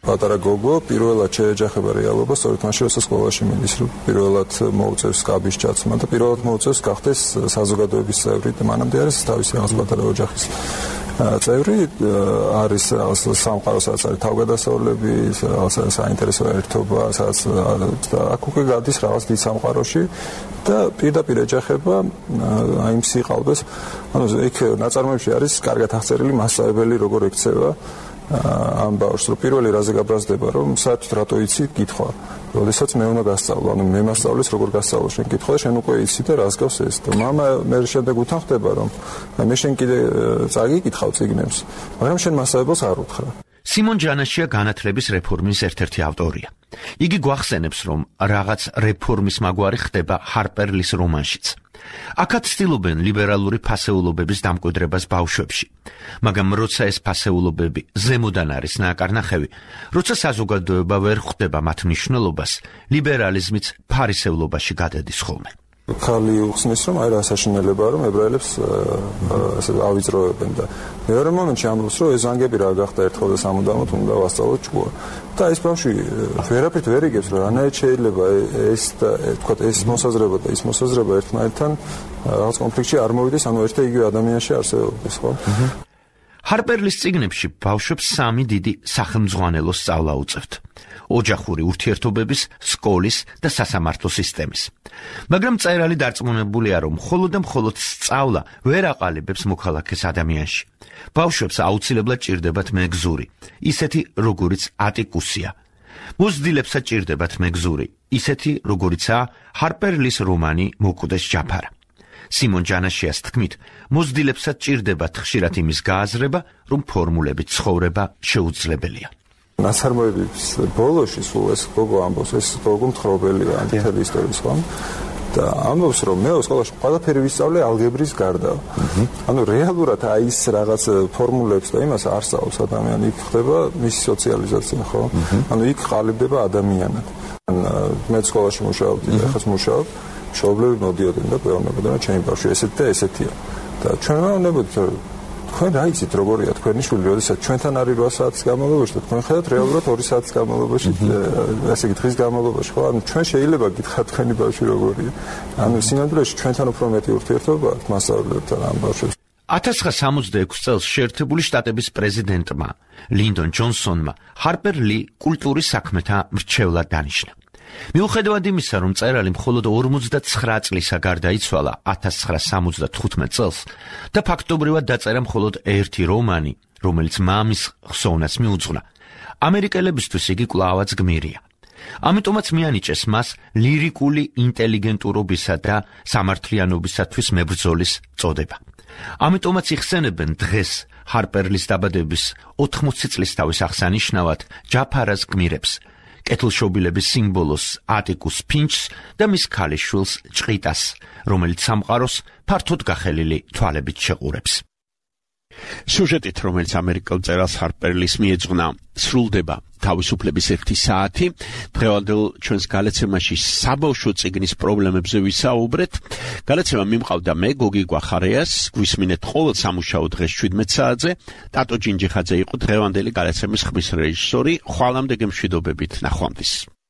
პატარა გოგო პირველად შეეჯახება რეალობა, სწორედ მაშინ როცა სკოლაში მიდის, პირველად მოუწევს კაბის ჩაცმა და პირველად მოუწევს გახდეს საზოგადოების წევრი და მანამდე არის თავისი რაღაც პატარა ოჯახის წევრი, არის სამყარო, სადაც არის თავგადასავლები, საინტერესო ერთობა, სადაც აქ უკვე გადის რაღაც დიდ სამყაროში და პირდაპირ ეჯახება აი იმ სიყალბეს. ანუ იქ ნაწარმოებში არის კარგად აღწერილი მასწავლებელი როგორ ექცევა ამ ბავშვს, რომ პირველი რაზე გაბრაზდება, რომ საერთოდ რატო იცი კითხვა. როდესაც მე უნდა გასწავლო, ანუ მე მასწავლის როგორ გასწავლო შენ კითხვა და შენ უკვე იცი და რას გავს ეს. და მამა მე შემდეგ უთანხდება, რომ მე შენ კიდე წაგიკითხავ წიგნებს, მაგრამ შენ მასწავლებელს არ უთხრა. სიმონ ჯანაშია განათლების რეფორმის ერთ-ერთი ავტორია. იგი გვახსენებს, რომ რაღაც რეფორმის მაგვარი ხდება ჰარპერ ლის რომანშიც. აქაც ცდილობენ ლიბერალური ფასეულობების დამკვიდრებას ბავშვებში. მაგრამ როცა ეს ფასეულობები ზემოდან არის ნაკარნახევი, როცა საზოგადოება ვერ ხვდება მათ მნიშვნელობას, ლიბერალიზმიც ფარისევლობაში გადადის ხოლმე. ხალი უხსნის, რომ აი რა საშინელებაა, რომ ებრაელებს ასე ავიწროებენ და მეორე მომენტში ამბობს, რომ ეს ზანგები რა გახდა ერთხელ და სამუდამოდ უნდა ვასწავლოთ ჭკუა. და ეს ბავშვი ვერაფრით ვერ იგებს, რომ რანაირად შეიძლება ეს და თქვა ეს მოსაზრება და ის მოსაზრება ერთმანეთთან რაღაც კონფლიქტში არ მოვიდეს, ანუ ერთ და იგივე ადამიანში არსებობდეს, ხო? ჰარპერლის წიგნებში ბავშვებს სამი დიდი სახელმძღვანელო სწავლა უწევთ. ოჯახური ურთიერთობების, სკოლის და სასამართლო სისტემის. მაგრამ მწერალი დარწმუნებულია, რომ მხოლოდ და მხოლოდ სწავლა ვერ აყალიბებს მოქალაქეს ადამიანში. ბავშვებს აუცილებლად ჭირდებათ მეგზური, ისეთი როგორიც ატიკუსია. მოზრდილებსაც ჭირდებათ მეგზური, ისეთი როგორიცაა ჰარპერ ლის რომანი მოკვდეს ჯაფარა. სიმონ ჯანაშიას თქმით, მოზრდილებსაც ჭირდებათ ხშირად იმის გააზრება, რომ ფორმულებით ცხოვრება შეუძლებელია. ნაწარმოების ბოლოში სულ ეს გოგო ამბობს, ეს გოგო მთხრობელია მთელი ისტორიის, ხო? და ამბობს, რომ მე სკოლაში ყველაფერი ვისწავლე ალგებრის გარდა. ანუ რეალურად აი ის რაღაც ფორმულებს და იმას არ სწავლობს ადამიანი, იქ ხდება მისი სოციალიზაცია, ხო? ანუ იქ ყალიბდება ადამიანად. მე სკოლაში მუშაობდი და ახლა მუშაობ, მშობლები მოდიოდნენ და გვეუბნებოდნენ, რომ ჩემი ბავშვი ესეთი და ესეთია. და ჩვენ ვეუბნებოდით, რომ თქვენ რა იცით როგორია თქვენი შვილი, როდესაც ჩვენთან არის რვა საათის განმავლობაში და თქვენ ხედავთ რეალურად ორი საათის განმავლობაში, ასე იგი დღის განმავლობაში, ხო? ანუ ჩვენ შეიძლება გითხრათ თქვენი ბავშვი როგორია. ანუ სინამდვილეში ჩვენთან უფრო მეტი ურთიერთობა აქვს მასწავლებელთან ამ ბავშვებს. ათას ცხრაასა სამოცდაექვსი წელს შეერთებული შტატების პრეზიდენტმა ლინდონ ჯონსონმა ჰარპერ ლი კულტურის საქმეთა მრჩევლად დანიშნა. მიუხედავად იმისა, რომ მწერალი მხოლოდ ორმოცდაცხრა წლისა გარდაიცვალა ათას ცხრაასა სამოცდათხუთმეტ წელს და ფაქტობრივად დაწერა მხოლოდ ერთი რომანი, რომელიც მამის ხსოვნას მიუძღვნა, ამერიკელებისთვის იგი კვლავაც გმირია. ამიტომაც მიანიჭეს მას ლირიკული ინტელიგენტურობისა და სამართლიანობისათვის მებრძოლის წოდება. ამიტომაც იხსენებენ დღეს ჰარპერლის დაბადების ოთხმოცი წლის თავის აღსანიშნავად ჯაფარას გმირებს, კეთილშობილების სიმბოლოს ატიკუს ფინჩს და მის ქალიშვილს ჭყიტას, რომელიც სამყაროს ფართოდ გახელილი თვალებით შეყურებს. სიუჟეტით, რომელიც ამერიკელ მწერალს ჰარპერ ლის მიეძღვნა, სრულდება თავისუფლების ერთი საათი. დღევანდელ ჩვენს გალაცემაში საბავშვო წიგნის პრობლემებზე ვისაუბრეთ. გალაცემა მიმყავდა მე, გოგი გვახარიას, გვისმინეთ ყოველ სამუშაო დღეს შვიდმეტ საათზე. ტატო ჯინჯიხაძე იყო დღევანდელი გალაცემის ხმის რეჟისორი. ხვალამდე გემშვიდობებით, ნახვამდის.